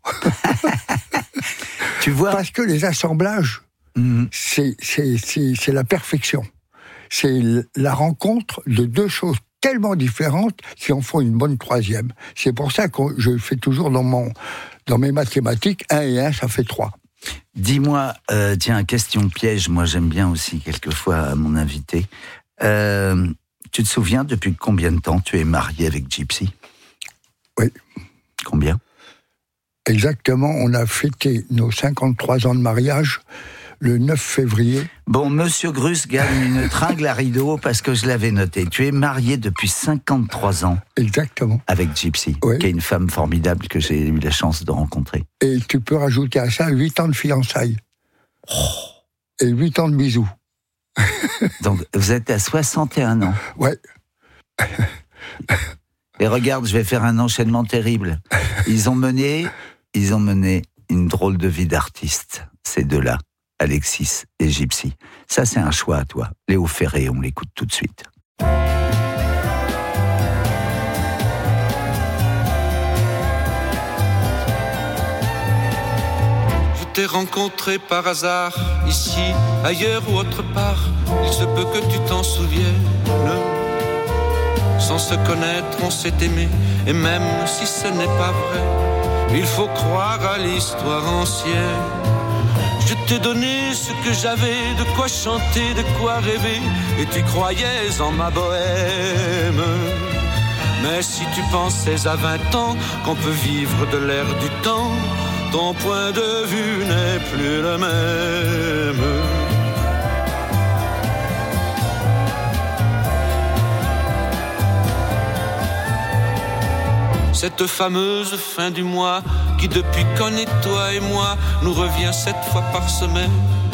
Tu vois? Parce que les assemblages, mmh. c'est, c'est, c'est, c'est la perfection. C'est la rencontre de deux choses tellement différentes qui en font une bonne troisième. C'est pour ça que je fais toujours dans, mon, dans mes mathématiques, un et un, ça fait trois. Dis-moi, euh, tiens, question piège, moi j'aime bien aussi quelquefois à mon invité. Euh, tu te souviens depuis combien de temps tu es marié avec Gypsy? Oui. Combien? Exactement, on a fêté nos cinquante-trois ans de mariage le neuf février. Bon, monsieur Grus gagne une tringle à rideau parce que je l'avais noté. Tu es marié depuis cinquante-trois ans. Exactement. Avec Gypsy, oui. Qui est une femme formidable que j'ai eu la chance de rencontrer. Et tu peux rajouter à ça huit ans de fiançailles. Oh. Et huit ans de bisous. Donc, vous êtes à soixante et un ans. Ouais. Et regarde, je vais faire un enchaînement terrible. Ils ont mené, ils ont mené une drôle de vie d'artiste, ces deux-là. Alexis et Gypsy. Ça, c'est un choix à toi. Léo Ferré, on l'écoute tout de suite. Je t'ai rencontré par hasard, ici, ailleurs ou autre part. Il se peut que tu t'en souviennes. Sans se connaître, on s'est aimé. Et même si ce n'est pas vrai, il faut croire à l'histoire ancienne. Je t'ai donné ce que j'avais, de quoi chanter, de quoi rêver, et tu croyais en ma bohème. Mais si tu pensais à vingt ans qu'on peut vivre de l'air du temps, ton point de vue n'est plus le même. Cette fameuse fin du mois qui depuis qu'on est toi et moi nous revient sept fois par semaine.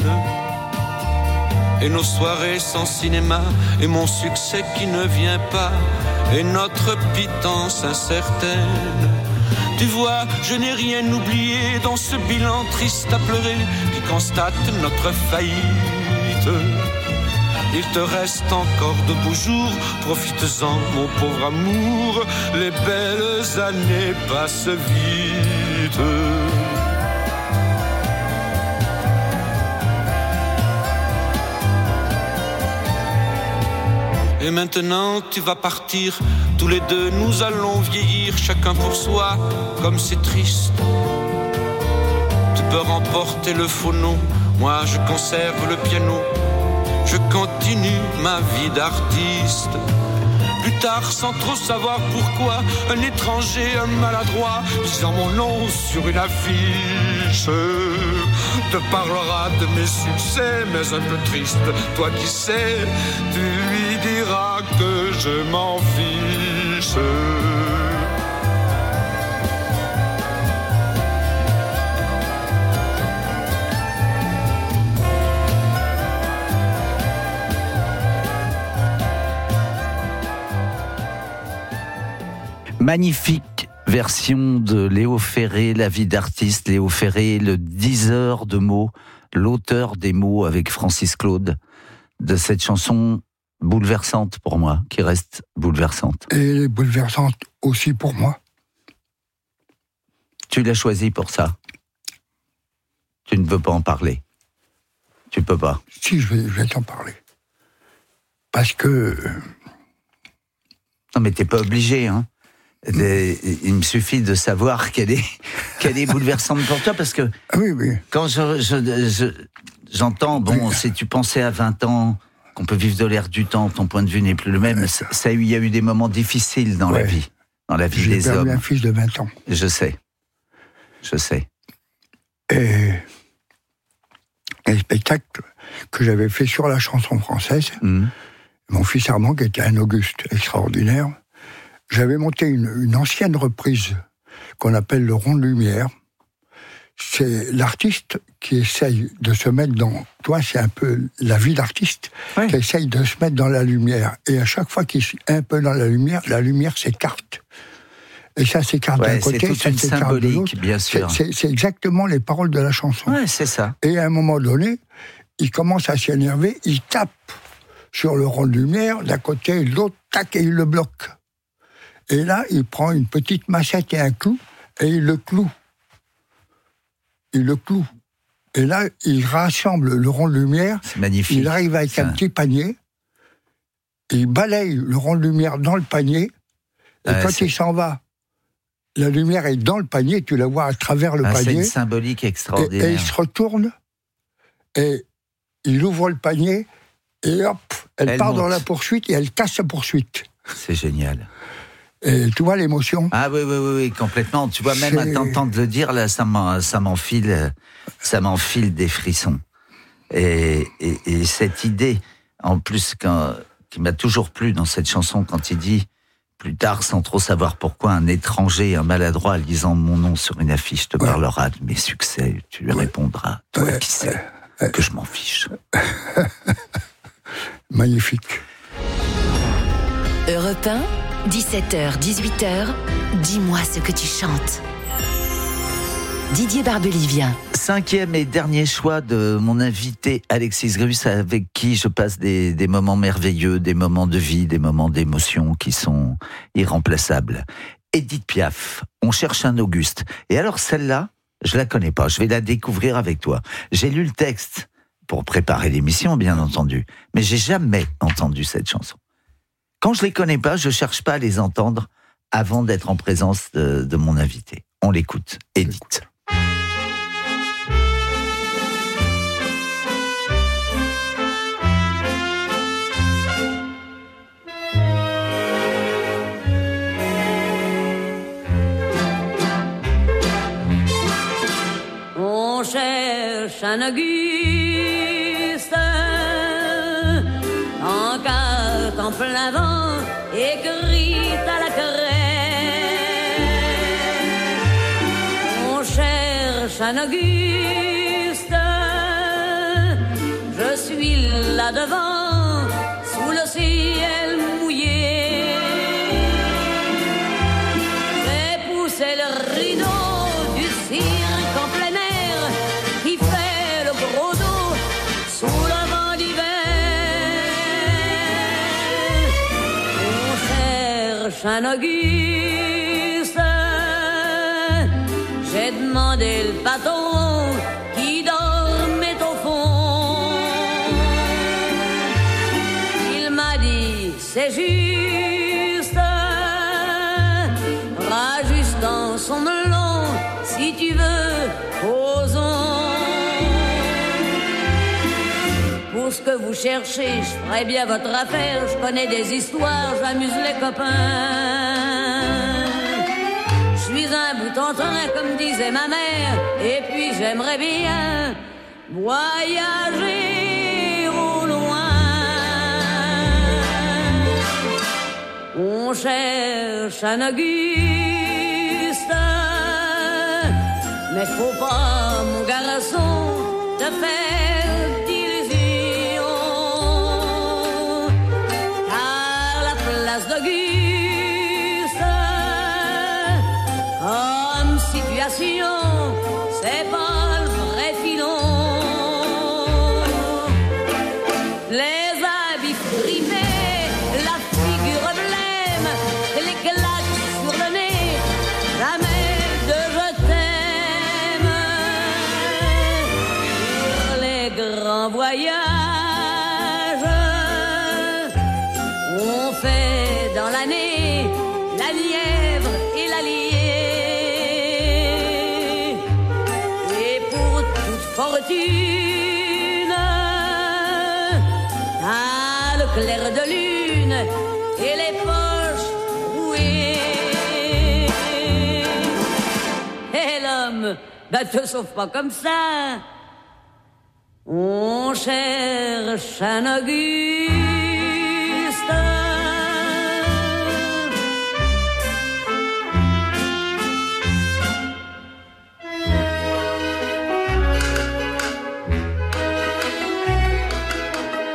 Et nos soirées sans cinéma et mon succès qui ne vient pas et notre pitance incertaine. Tu vois, je n'ai rien oublié dans ce bilan triste à pleurer qui constate notre faillite. Il te reste encore de beaux jours, profites-en mon pauvre amour, les belles années passent vite. Et maintenant tu vas partir, tous les deux nous allons vieillir, chacun pour soi, comme c'est triste. Tu peux remporter le phono, moi je conserve le piano. Je continue ma vie d'artiste. Plus tard, sans trop savoir pourquoi, un étranger, un maladroit, disant mon nom sur une affiche, te parlera de mes succès, mais un peu triste. Toi qui sais, tu lui diras que je m'en fiche. Magnifique version de Léo Ferré, La vie d'artiste. Léo Ferré, le diseur de mots, l'auteur des mots avec Francis Claude, de cette chanson bouleversante pour moi, qui reste bouleversante. Et bouleversante aussi pour moi. Tu l'as choisi pour ça. Tu ne veux pas en parler. Tu peux pas. Si, je vais, je vais t'en parler. Parce que... Non, mais t'es pas obligé, hein. Les, il me suffit de savoir qu'elle est, qu'elle est bouleversante pour toi, parce que oui, oui. quand je, je, je, j'entends, bon, oui. Si tu pensais à vingt ans qu'on peut vivre de l'air du temps, ton point de vue n'est plus le même, ça, ça, il y a eu des moments difficiles dans ouais. la vie, dans la vie J'ai des hommes. J'ai perdu un fils de vingt ans. Je sais, je sais. Et un spectacle que j'avais fait sur la chanson française, mmh. mon fils Armand, qui était un Auguste extraordinaire, j'avais monté une, une ancienne reprise qu'on appelle le rond de lumière. C'est l'artiste qui essaye de se mettre dans... Toi, c'est un peu la vie d'artiste, oui. qui essaye de se mettre dans la lumière. Et à chaque fois qu'il est un peu dans la lumière, la lumière s'écarte. et ça s'écarte ouais, d'un côté, c'est toute ça une s'écarte de l'autre. symbolique, bien sûr. C'est, c'est, c'est exactement les paroles de la chanson. Ouais, c'est ça. Et à un moment donné, il commence à s'énerver, il tape sur le rond de lumière, d'un côté et de l'autre, tac, et il le bloque. Et là, il prend une petite machette et un clou, et il le cloue. Il le cloue. Et là, il rassemble le rond de lumière. C'est magnifique. Il arrive avec un petit panier. Il balaye le rond de lumière dans le panier. Et ouais, quand c'est... il s'en va, la lumière est dans le panier. Tu la vois à travers le ah, panier. C'est une symbolique extraordinaire. Et, et il se retourne. Et il ouvre le panier. Et hop, elle, elle part monte dans la poursuite. Et elle casse la poursuite. C'est génial. Et tu vois l'émotion? Ah oui, oui, oui, oui, complètement. Tu vois, même c'est... à t'entendre le dire, là, ça, m'en, ça, m'enfile, ça m'enfile des frissons. Et, et, et cette idée, en plus, quand, qui m'a toujours plu dans cette chanson, quand il dit, plus tard, sans trop savoir pourquoi, un étranger, un maladroit, lisant mon nom sur une affiche, te ouais. parlera de mes succès. Tu lui ouais. répondras, toi ouais. qui sais, ouais. que je m'en fiche. Magnifique. Europe un, dix-sept heures, dix-huit heures, dis-moi ce que tu chantes. Didier Barbelivien. Cinquième et dernier choix de mon invité Alexis Grus, avec qui je passe des, des moments merveilleux, des moments de vie, des moments d'émotion qui sont irremplaçables. Édith Piaf, On cherche un Auguste. Et alors celle-là, je la connais pas, je vais la découvrir avec toi. J'ai lu le texte pour préparer l'émission, bien entendu, mais j'ai jamais entendu cette chanson. Quand je les connais pas, je cherche pas à les entendre avant d'être en présence de, de mon invité. On l'écoute. Édith. On cherche un Auguste en carte en plein vent, écrit à la crème. On cherche un Auguste, je suis là devant, sous le ciel mouillé. J'ai poussé le rideau du cirque en plein air, qui fait le gros dos sous le vent d'hiver. On cherche un Auguste, j'ai demandé le patron qui dormait au fond. Il m'a dit c'est juste, rajustant son melon, si tu veux, posons. Pour ce que vous cherchez, je ferai bien votre affaire. Je connais des histoires, j'amuse les copains. Je suis un bout en train, comme disait ma mère. Et puis j'aimerais bien voyager au loin. On cherche un Auguste, mais faut pas, mon garçon, te faire d'illusions, car la place d'Auguste, comme situation, c'est pas le vrai filon. Les habits frimés, la figure blême, les claques sur le nez, jamais de je t'aime. Sur les grands voyages, on fait dans l'année la lièvre et l'allier. Et pour toute fortune, t'as le clair de lune et les poches rouées. Et l'homme, ben te sauve pas comme ça. On cherche un Auguste.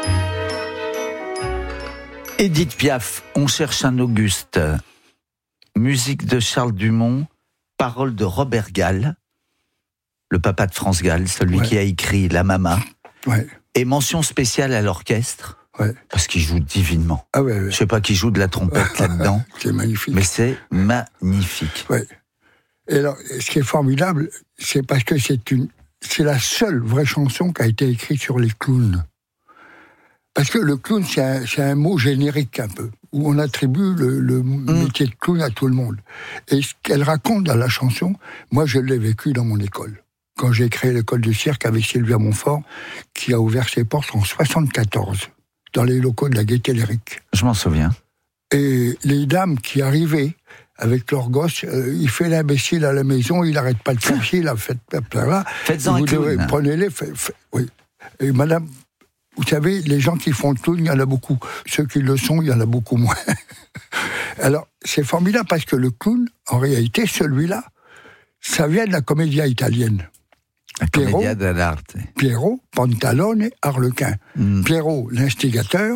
Édith Piaf, On cherche un Auguste. musique de Charles Dumont, paroles de Robert Gall, le papa de France Gall, celui ouais. qui a écrit La Mama, ouais. et mention spéciale à l'orchestre, ouais. parce qu'il joue divinement. Ah ouais, ouais. Je sais pas qui joue de la trompette là-dedans. C'est magnifique. Mais c'est magnifique. Ouais. Et alors, ce qui est formidable, c'est parce que c'est une, c'est la seule vraie chanson qui a été écrite sur les clowns. Parce que le clown, c'est un, c'est un mot générique un peu, où on attribue le, le mmh. métier de clown à tout le monde. Et ce qu'elle raconte dans la chanson, moi je l'ai vécu dans mon école. Quand j'ai créé l'école de cirque avec Sylvia Montfort, qui a ouvert ses portes en soixante-quatorze, dans les locaux de la Gaîté Lyrique. Je m'en souviens. Et les dames qui arrivaient avec leurs gosses, euh, il fait l'imbécile à la maison, il n'arrête pas de faire chier, là, faites là. Faites-en un clown. Prenez-les, fait, fait, oui. Et madame, vous savez, les gens qui font le clown, il y en a beaucoup. Ceux qui le sont, il y en a beaucoup moins. Alors, c'est formidable parce que le clown, en réalité, celui-là, ça vient de la commedia italienne. La commedia dell'arte. Piero, Pantalone, Harlequin. Mm. Piero, l'instigateur,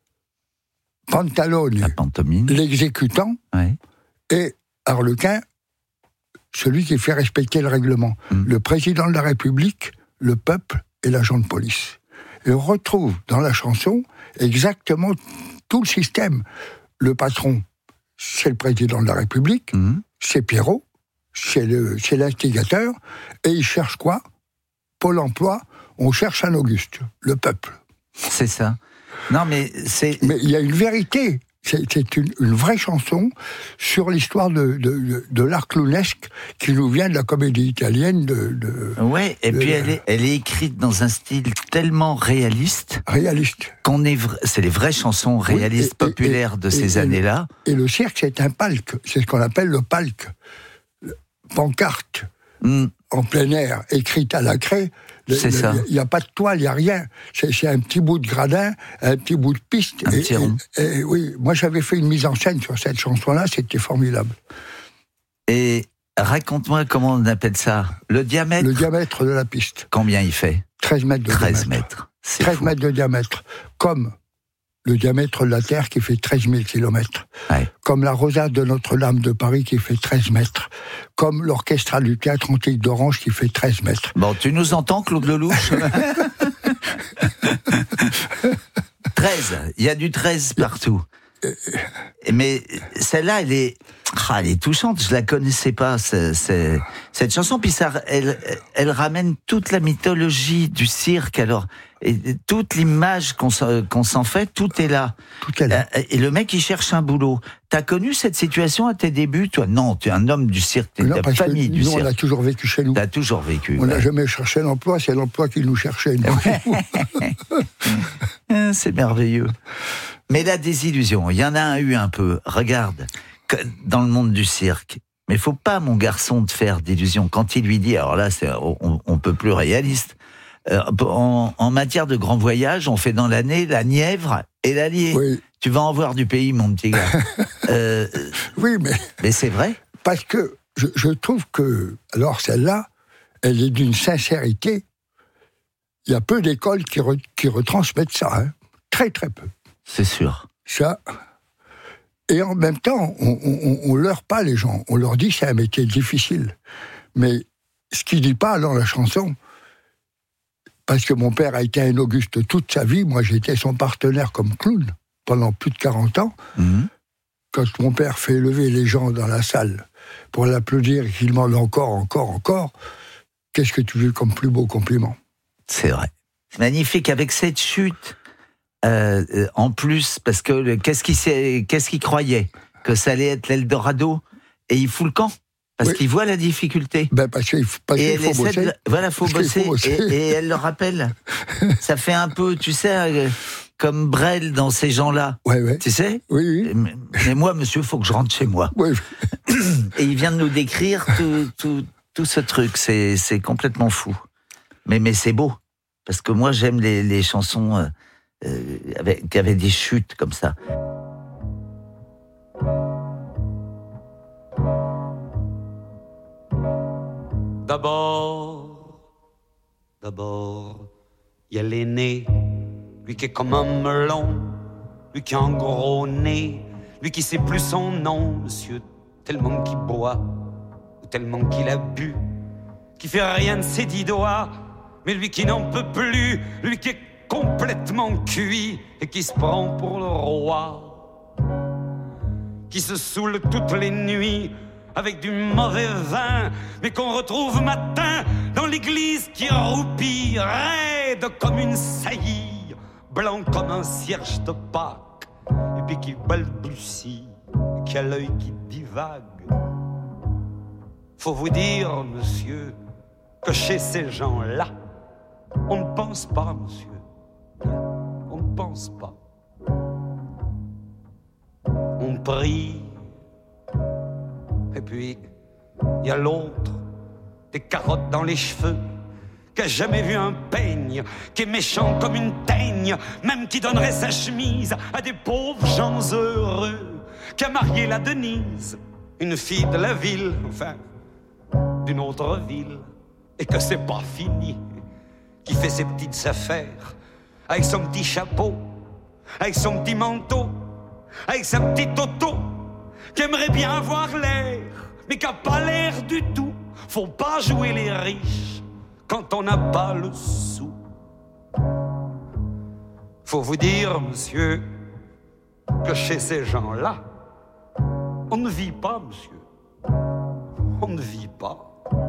Pantalone, la pantomime, l'exécutant, ouais. et Harlequin, celui qui fait respecter le règlement. Mm. Le président de la République, le peuple et l'agent de police. Et on retrouve dans la chanson exactement tout le système. Le patron, c'est le président de la République, mm. c'est Pierrot, c'est, le, c'est l'instigateur, et il cherche quoi ? Pôle emploi, on cherche un Auguste, le peuple. C'est ça. Non, mais c'est... Mais il y a une vérité. C'est, c'est une, une vraie chanson sur l'histoire de, de, de, de l'art clownesque qui nous vient de la comédie italienne. De, de, ouais, et de, puis elle est, elle est écrite dans un style tellement réaliste. Réaliste. Qu'on est, c'est les vraies chansons réalistes oui, et, populaires et, de et, ces et, années-là. Et le cirque, c'est un palque. C'est ce qu'on appelle le palque. Pancarte. Mm. En plein air, écrite à la craie. Le, c'est le, ça. Il n'y a pas de toile, il n'y a rien. C'est, c'est un petit bout de gradin, un petit bout de piste. Un et, petit rond. Et, et, oui, moi j'avais fait une mise en scène sur cette chanson-là, c'était formidable. Et raconte-moi comment on appelle ça. Le diamètre. Le diamètre de la piste. Combien il fait ? treize mètres de treize diamètre. mètres. C'est treize fou. mètres de diamètre. Comme le diamètre de la Terre qui fait treize mille kilomètres. Ouais. Comme la Rosade de Notre-Dame de Paris qui fait treize mètres. Comme l'orchestre du Théâtre Antique d'Orange qui fait treize mètres. Bon, tu nous entends, Claude Lelouch ? treize, il y a du treize partout. Mais celle-là, elle est, ah, elle est touchante. Je la connaissais pas, c'est, c'est, cette chanson. Puis ça, elle, elle ramène toute la mythologie du cirque. Alors, et toute l'image qu'on, qu'on s'en fait, tout est là. Tout est là. Et le mec, il cherche un boulot. T'as connu cette situation à tes débuts, toi ? Non, tu es un homme du cirque, t'es de la famille du nous, cirque. On a toujours vécu chez nous. T'as toujours vécu. On n'a ouais. jamais cherché l'emploi, c'est l'emploi qui nous cherchait. C'est merveilleux. Mais la désillusion, il y en a eu un peu. Regarde, dans le monde du cirque. Mais il faut pas, mon garçon, te faire d'illusions. Quand il lui dit, alors là, c'est, on, on peut plus réaliste. Euh, en, en matière de grand voyage, on fait dans l'année la Nièvre et l'Allier. Oui. Tu vas en voir du pays, mon petit gars. euh, oui, mais... Mais c'est vrai. Parce que je, je trouve que, alors celle-là, elle est d'une sincérité. Il y a peu d'écoles qui, re, qui retransmettent ça. Hein. Très, très peu. C'est sûr. Ça. Et en même temps, on ne leurre pas les gens. On leur dit que c'est un métier difficile. Mais ce qu'il ne dit pas dans la chanson, parce que mon père a été un Auguste toute sa vie, moi j'étais son partenaire comme clown pendant plus de quarante ans. Mmh. Quand mon père fait lever les gens dans la salle pour l'applaudir et qu'il demande encore, encore, encore, qu'est-ce que tu veux comme plus beau compliment ? C'est vrai. C'est magnifique avec cette chute. Euh, euh, en plus, parce que le, qu'est-ce qu'il sait, qu'est-ce qu'il croyait ? Que ça allait être l'Eldorado, et il fout le camp parce oui. qu'il voit la difficulté. Ben parce qu'il faut, parce qu'il faut bosser. De, voilà, faut parce bosser, faut bosser. Et, et elle le rappelle. Ça fait un peu, tu sais, euh, comme Brel dans ces gens-là. Ouais, ouais. Tu sais ? Oui, oui. Mais, mais moi, monsieur, faut que je rentre chez moi. Oui. Et il vient de nous décrire tout, tout, tout ce truc. C'est, c'est complètement fou. Mais, mais c'est beau parce que moi, j'aime les, les chansons. Euh, Euh, avec, qui avait des chutes comme ça. D'abord, d'abord, il y a l'aîné, lui qui est comme un melon, lui qui a un gros nez, lui qui sait plus son nom, Monsieur tellement qu'il boit, ou tellement qu'il a bu, qui fait rien de ses dix doigts, mais lui qui n'en peut plus, lui qui est complètement cuit et qui se prend pour le roi, qui se saoule toutes les nuits avec du mauvais vin, mais qu'on retrouve matin dans l'église qui roupille, raide comme une saillie, blanc comme un cierge de Pâques, et puis qui balbutie, et qui a l'œil qui divague. Faut vous dire, monsieur, que chez ces gens-là, on ne pense pas, monsieur. On ne pense pas. On prie. Et puis, il y a l'autre, des carottes dans les cheveux, qui a jamais vu un peigne, qui est méchant comme une teigne, même qui donnerait sa chemise à des pauvres gens heureux, qui a marié la Denise, une fille de la ville, enfin, d'une autre ville, et que c'est pas fini, qui fait ses petites affaires, avec son petit chapeau, avec son petit manteau, avec sa petite auto, qui aimerait bien avoir l'air, mais qui a pas l'air du tout. Faut pas jouer les riches quand on n'a pas le sou. Faut vous dire, monsieur, que chez ces gens-là, on ne vit pas, monsieur. On ne vit pas.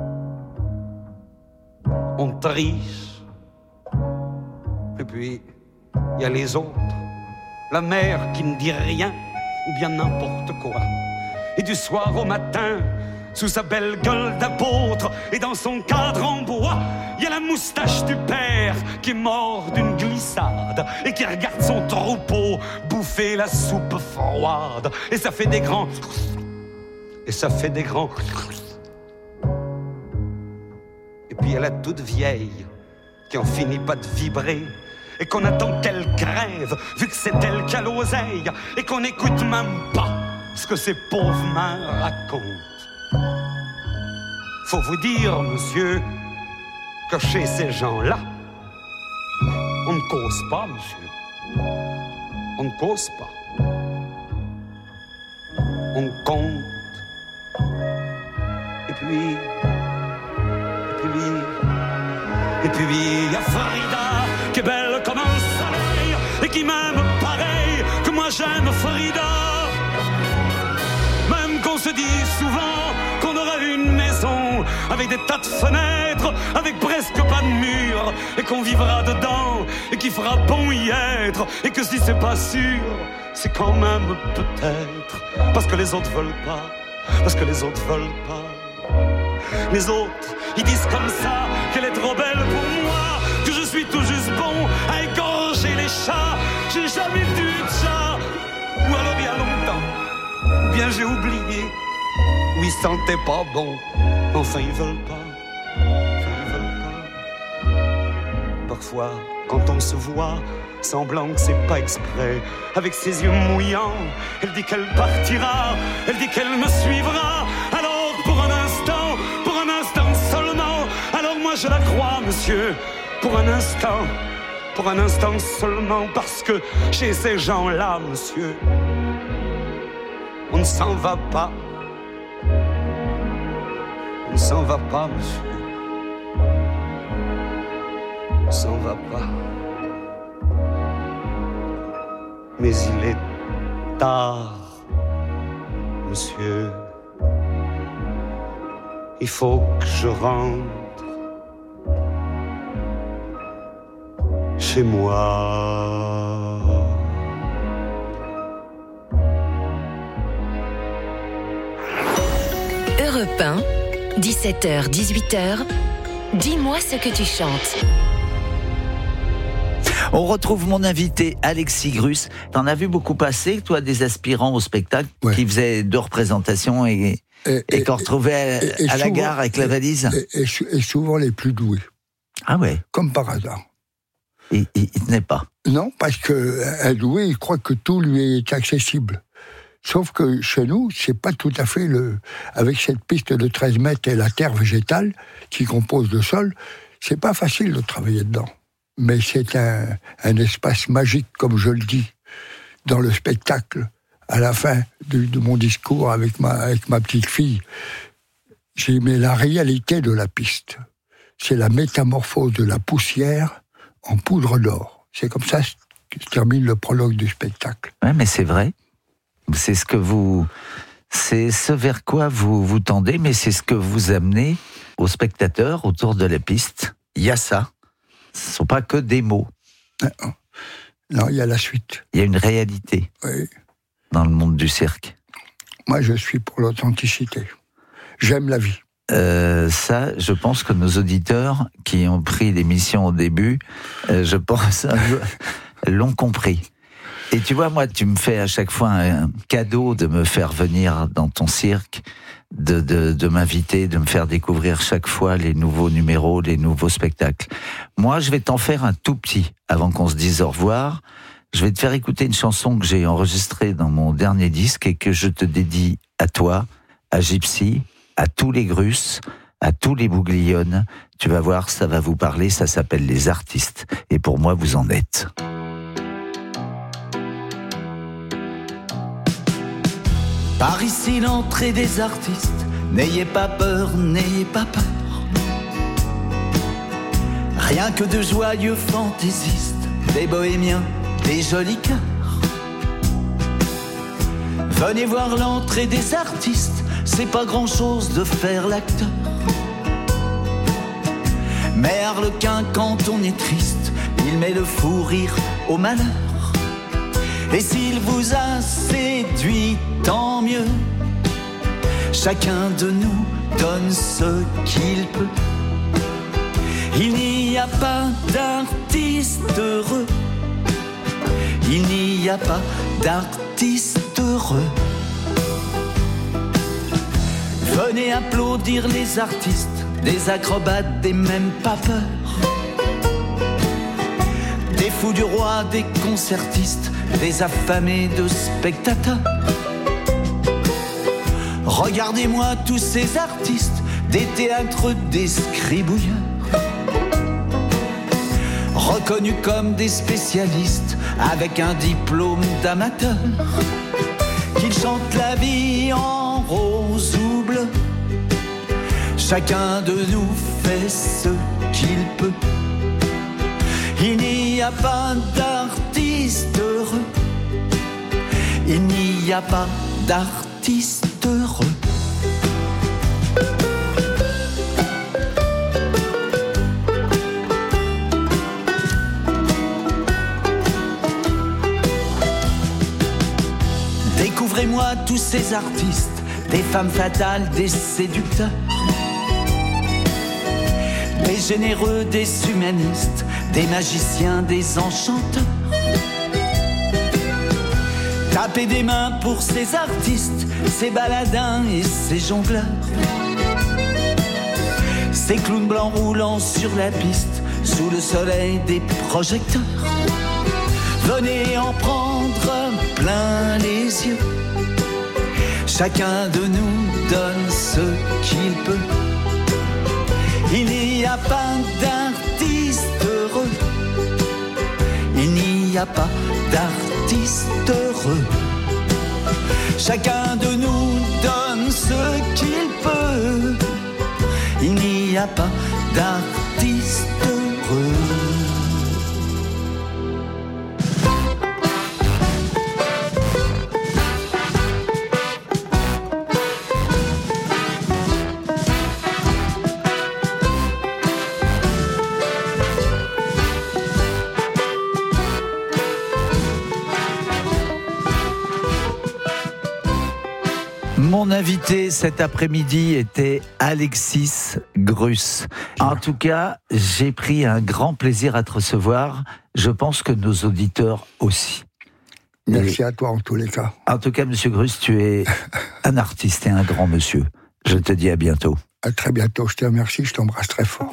On triche. Et puis, il y a les autres. La mère qui ne dit rien, ou bien n'importe quoi. Et du soir au matin, sous sa belle gueule d'apôtre et dans son cadre en bois, il y a la moustache du père qui est mort d'une glissade et qui regarde son troupeau bouffer la soupe froide. Et ça fait des grands... Et ça fait des grands... Et puis il y a la toute vieille qui en finit pas de vibrer et qu'on attend qu'elle crève vu que c'est elle qui a l'oseille et qu'on n'écoute même pas ce que ces pauvres mains racontent. Faut vous dire, monsieur, que chez ces gens-là, on ne cause pas, monsieur. On ne cause pas. On compte. Et puis... Et puis... Et puis il y a Farida, qui est belle comme un soleil et qui m'aime pareil que moi j'aime Farida. Même qu'on se dit souvent qu'on aura une maison avec des tas de fenêtres, avec presque pas de murs, et qu'on vivra dedans et qu'il fera bon y être, et que si c'est pas sûr, c'est quand même peut-être parce que les autres veulent pas, parce que les autres veulent pas. Les autres, ils disent comme ça qu'elle est trop belle pour moi, que je suis tout juste bon à égorger les chats. J'ai jamais vu de chat, ou alors il y a longtemps, ou bien j'ai oublié, ou ils sentaient pas bon. Enfin ils veulent pas, enfin ils veulent pas. Parfois, quand on se voit, semblant que c'est pas exprès, avec ses yeux mouillants, elle dit qu'elle partira, elle dit qu'elle me suivra. Alors pour un instant, pour un instant seulement, alors moi je la crois, monsieur, pour un instant, pour un instant seulement, parce que chez ces gens-là, monsieur, on ne s'en va pas. On ne s'en va pas, monsieur. On ne s'en va pas. Mais il est tard, monsieur. Il faut que je rentre chez moi. Europe un, dix-sept heures dix-huit heures, dis-moi ce que tu chantes. On retrouve mon invité Alexis Grus. T'en as vu beaucoup passer, toi, des aspirants au spectacle, ouais, qui faisaient deux représentations et, et, et, et qu'on retrouvait à, et, et à la souvent, gare avec la valise. Et, et, et souvent les plus doués. Ah ouais. Comme par hasard. Et il ne tenait pas. Non, parce qu'un doué, il croit que tout lui est accessible. Sauf que chez nous, c'est pas tout à fait le... Avec cette piste de treize mètres et la terre végétale qui compose le sol, c'est pas facile de travailler dedans. Mais c'est un, un espace magique, comme je le dis, dans le spectacle, à la fin de, de mon discours avec ma, avec ma petite fille, j'ai mis la réalité de la piste. C'est la métamorphose de la poussière en poudre d'or. C'est comme ça que se termine le prologue du spectacle. Oui, mais c'est vrai. C'est ce que vous... C'est ce vers quoi vous vous tendez, mais c'est ce que vous amenez aux spectateurs autour de la piste. Il y a ça. Ce ne sont pas que des mots. Non, il y a la suite. Il y a une réalité. Oui. Dans le monde du cirque. Moi, je suis pour l'authenticité. J'aime la vie. Euh, ça, je pense que nos auditeurs qui ont pris l'émission au début, euh, je pense, l'ont compris. Et tu vois, moi, tu me fais à chaque fois un cadeau de me faire venir dans ton cirque, de, de, de m'inviter, de me faire découvrir chaque fois les nouveaux numéros, les nouveaux spectacles. Moi, je vais t'en faire un tout petit avant qu'on se dise au revoir. Je vais te faire écouter une chanson que j'ai enregistrée dans mon dernier disque et que je te dédie à toi, à Gypsy, à tous les Grusses, à tous les Bouglione. Tu vas voir, ça va vous parler, ça s'appelle Les Artistes. Et pour moi, vous en êtes. Par ici l'entrée des artistes, n'ayez pas peur, n'ayez pas peur. Rien que de joyeux fantaisistes, des bohémiens, des jolis cœurs. Venez voir l'entrée des artistes, c'est pas grand chose de faire l'acteur. Mais Harlequin, quand on est triste, il met le fou rire au malheur. Et s'il vous a séduit, tant mieux. Chacun de nous donne ce qu'il peut. Il n'y a pas d'artiste heureux. Il n'y a pas d'artiste heureux. Venez applaudir les artistes, des acrobates, des mêmes pas peur. Des fous du roi, des concertistes, des affamés de spectateurs. Regardez-moi tous ces artistes, des théâtres, des scribouilleurs, reconnus comme des spécialistes, avec un diplôme d'amateur, qu'ils chantent la vie en rose ou bleu. Chacun de nous fait ce qu'il peut. Il n'y a pas d'artiste heureux. Il n'y a pas d'artiste heureux. Découvrez-moi tous ces artistes, des femmes fatales, des séducteurs, des généreux, des humanistes, des magiciens, des enchanteurs. Tapez des mains pour ces artistes, ces baladins et ces jongleurs, ces clowns blancs roulant sur la piste, sous le soleil des projecteurs. Venez en prendre plein les yeux. Chacun de nous donne ce qu'il peut. Il n'y a pas d'artiste heureux. Il n'y a pas d'artiste heureux. Chacun de nous donne ce qu'il peut. Il n'y a pas d'artiste heureux. Mon invité cet après-midi était Alexis Grus. En tout cas, j'ai pris un grand plaisir à te recevoir. Je pense que nos auditeurs aussi. Merci et à toi en tous les cas. En tout cas, monsieur Grus, tu es un artiste et un grand monsieur. Je te dis à bientôt. À très bientôt, je te remercie, je t'embrasse très fort.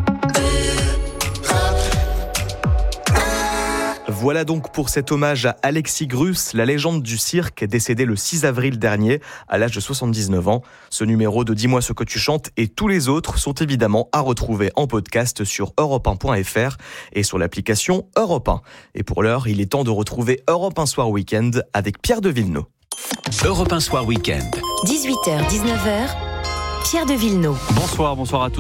Voilà donc pour cet hommage à Alexis Grus, la légende du cirque, décédé le six avril dernier, à l'âge de soixante-dix-neuf ans. Ce numéro de Dis-moi ce que tu chantes et tous les autres sont évidemment à retrouver en podcast sur europe un point f r et sur l'application Europe un. Et pour l'heure, il est temps de retrouver Europe un Soir Week-end avec Pierre de Villeneuve. Europe un Soir Week-end. dix-huit heures dix-neuf heures, Pierre de Villeneuve. Bonsoir, bonsoir à tous.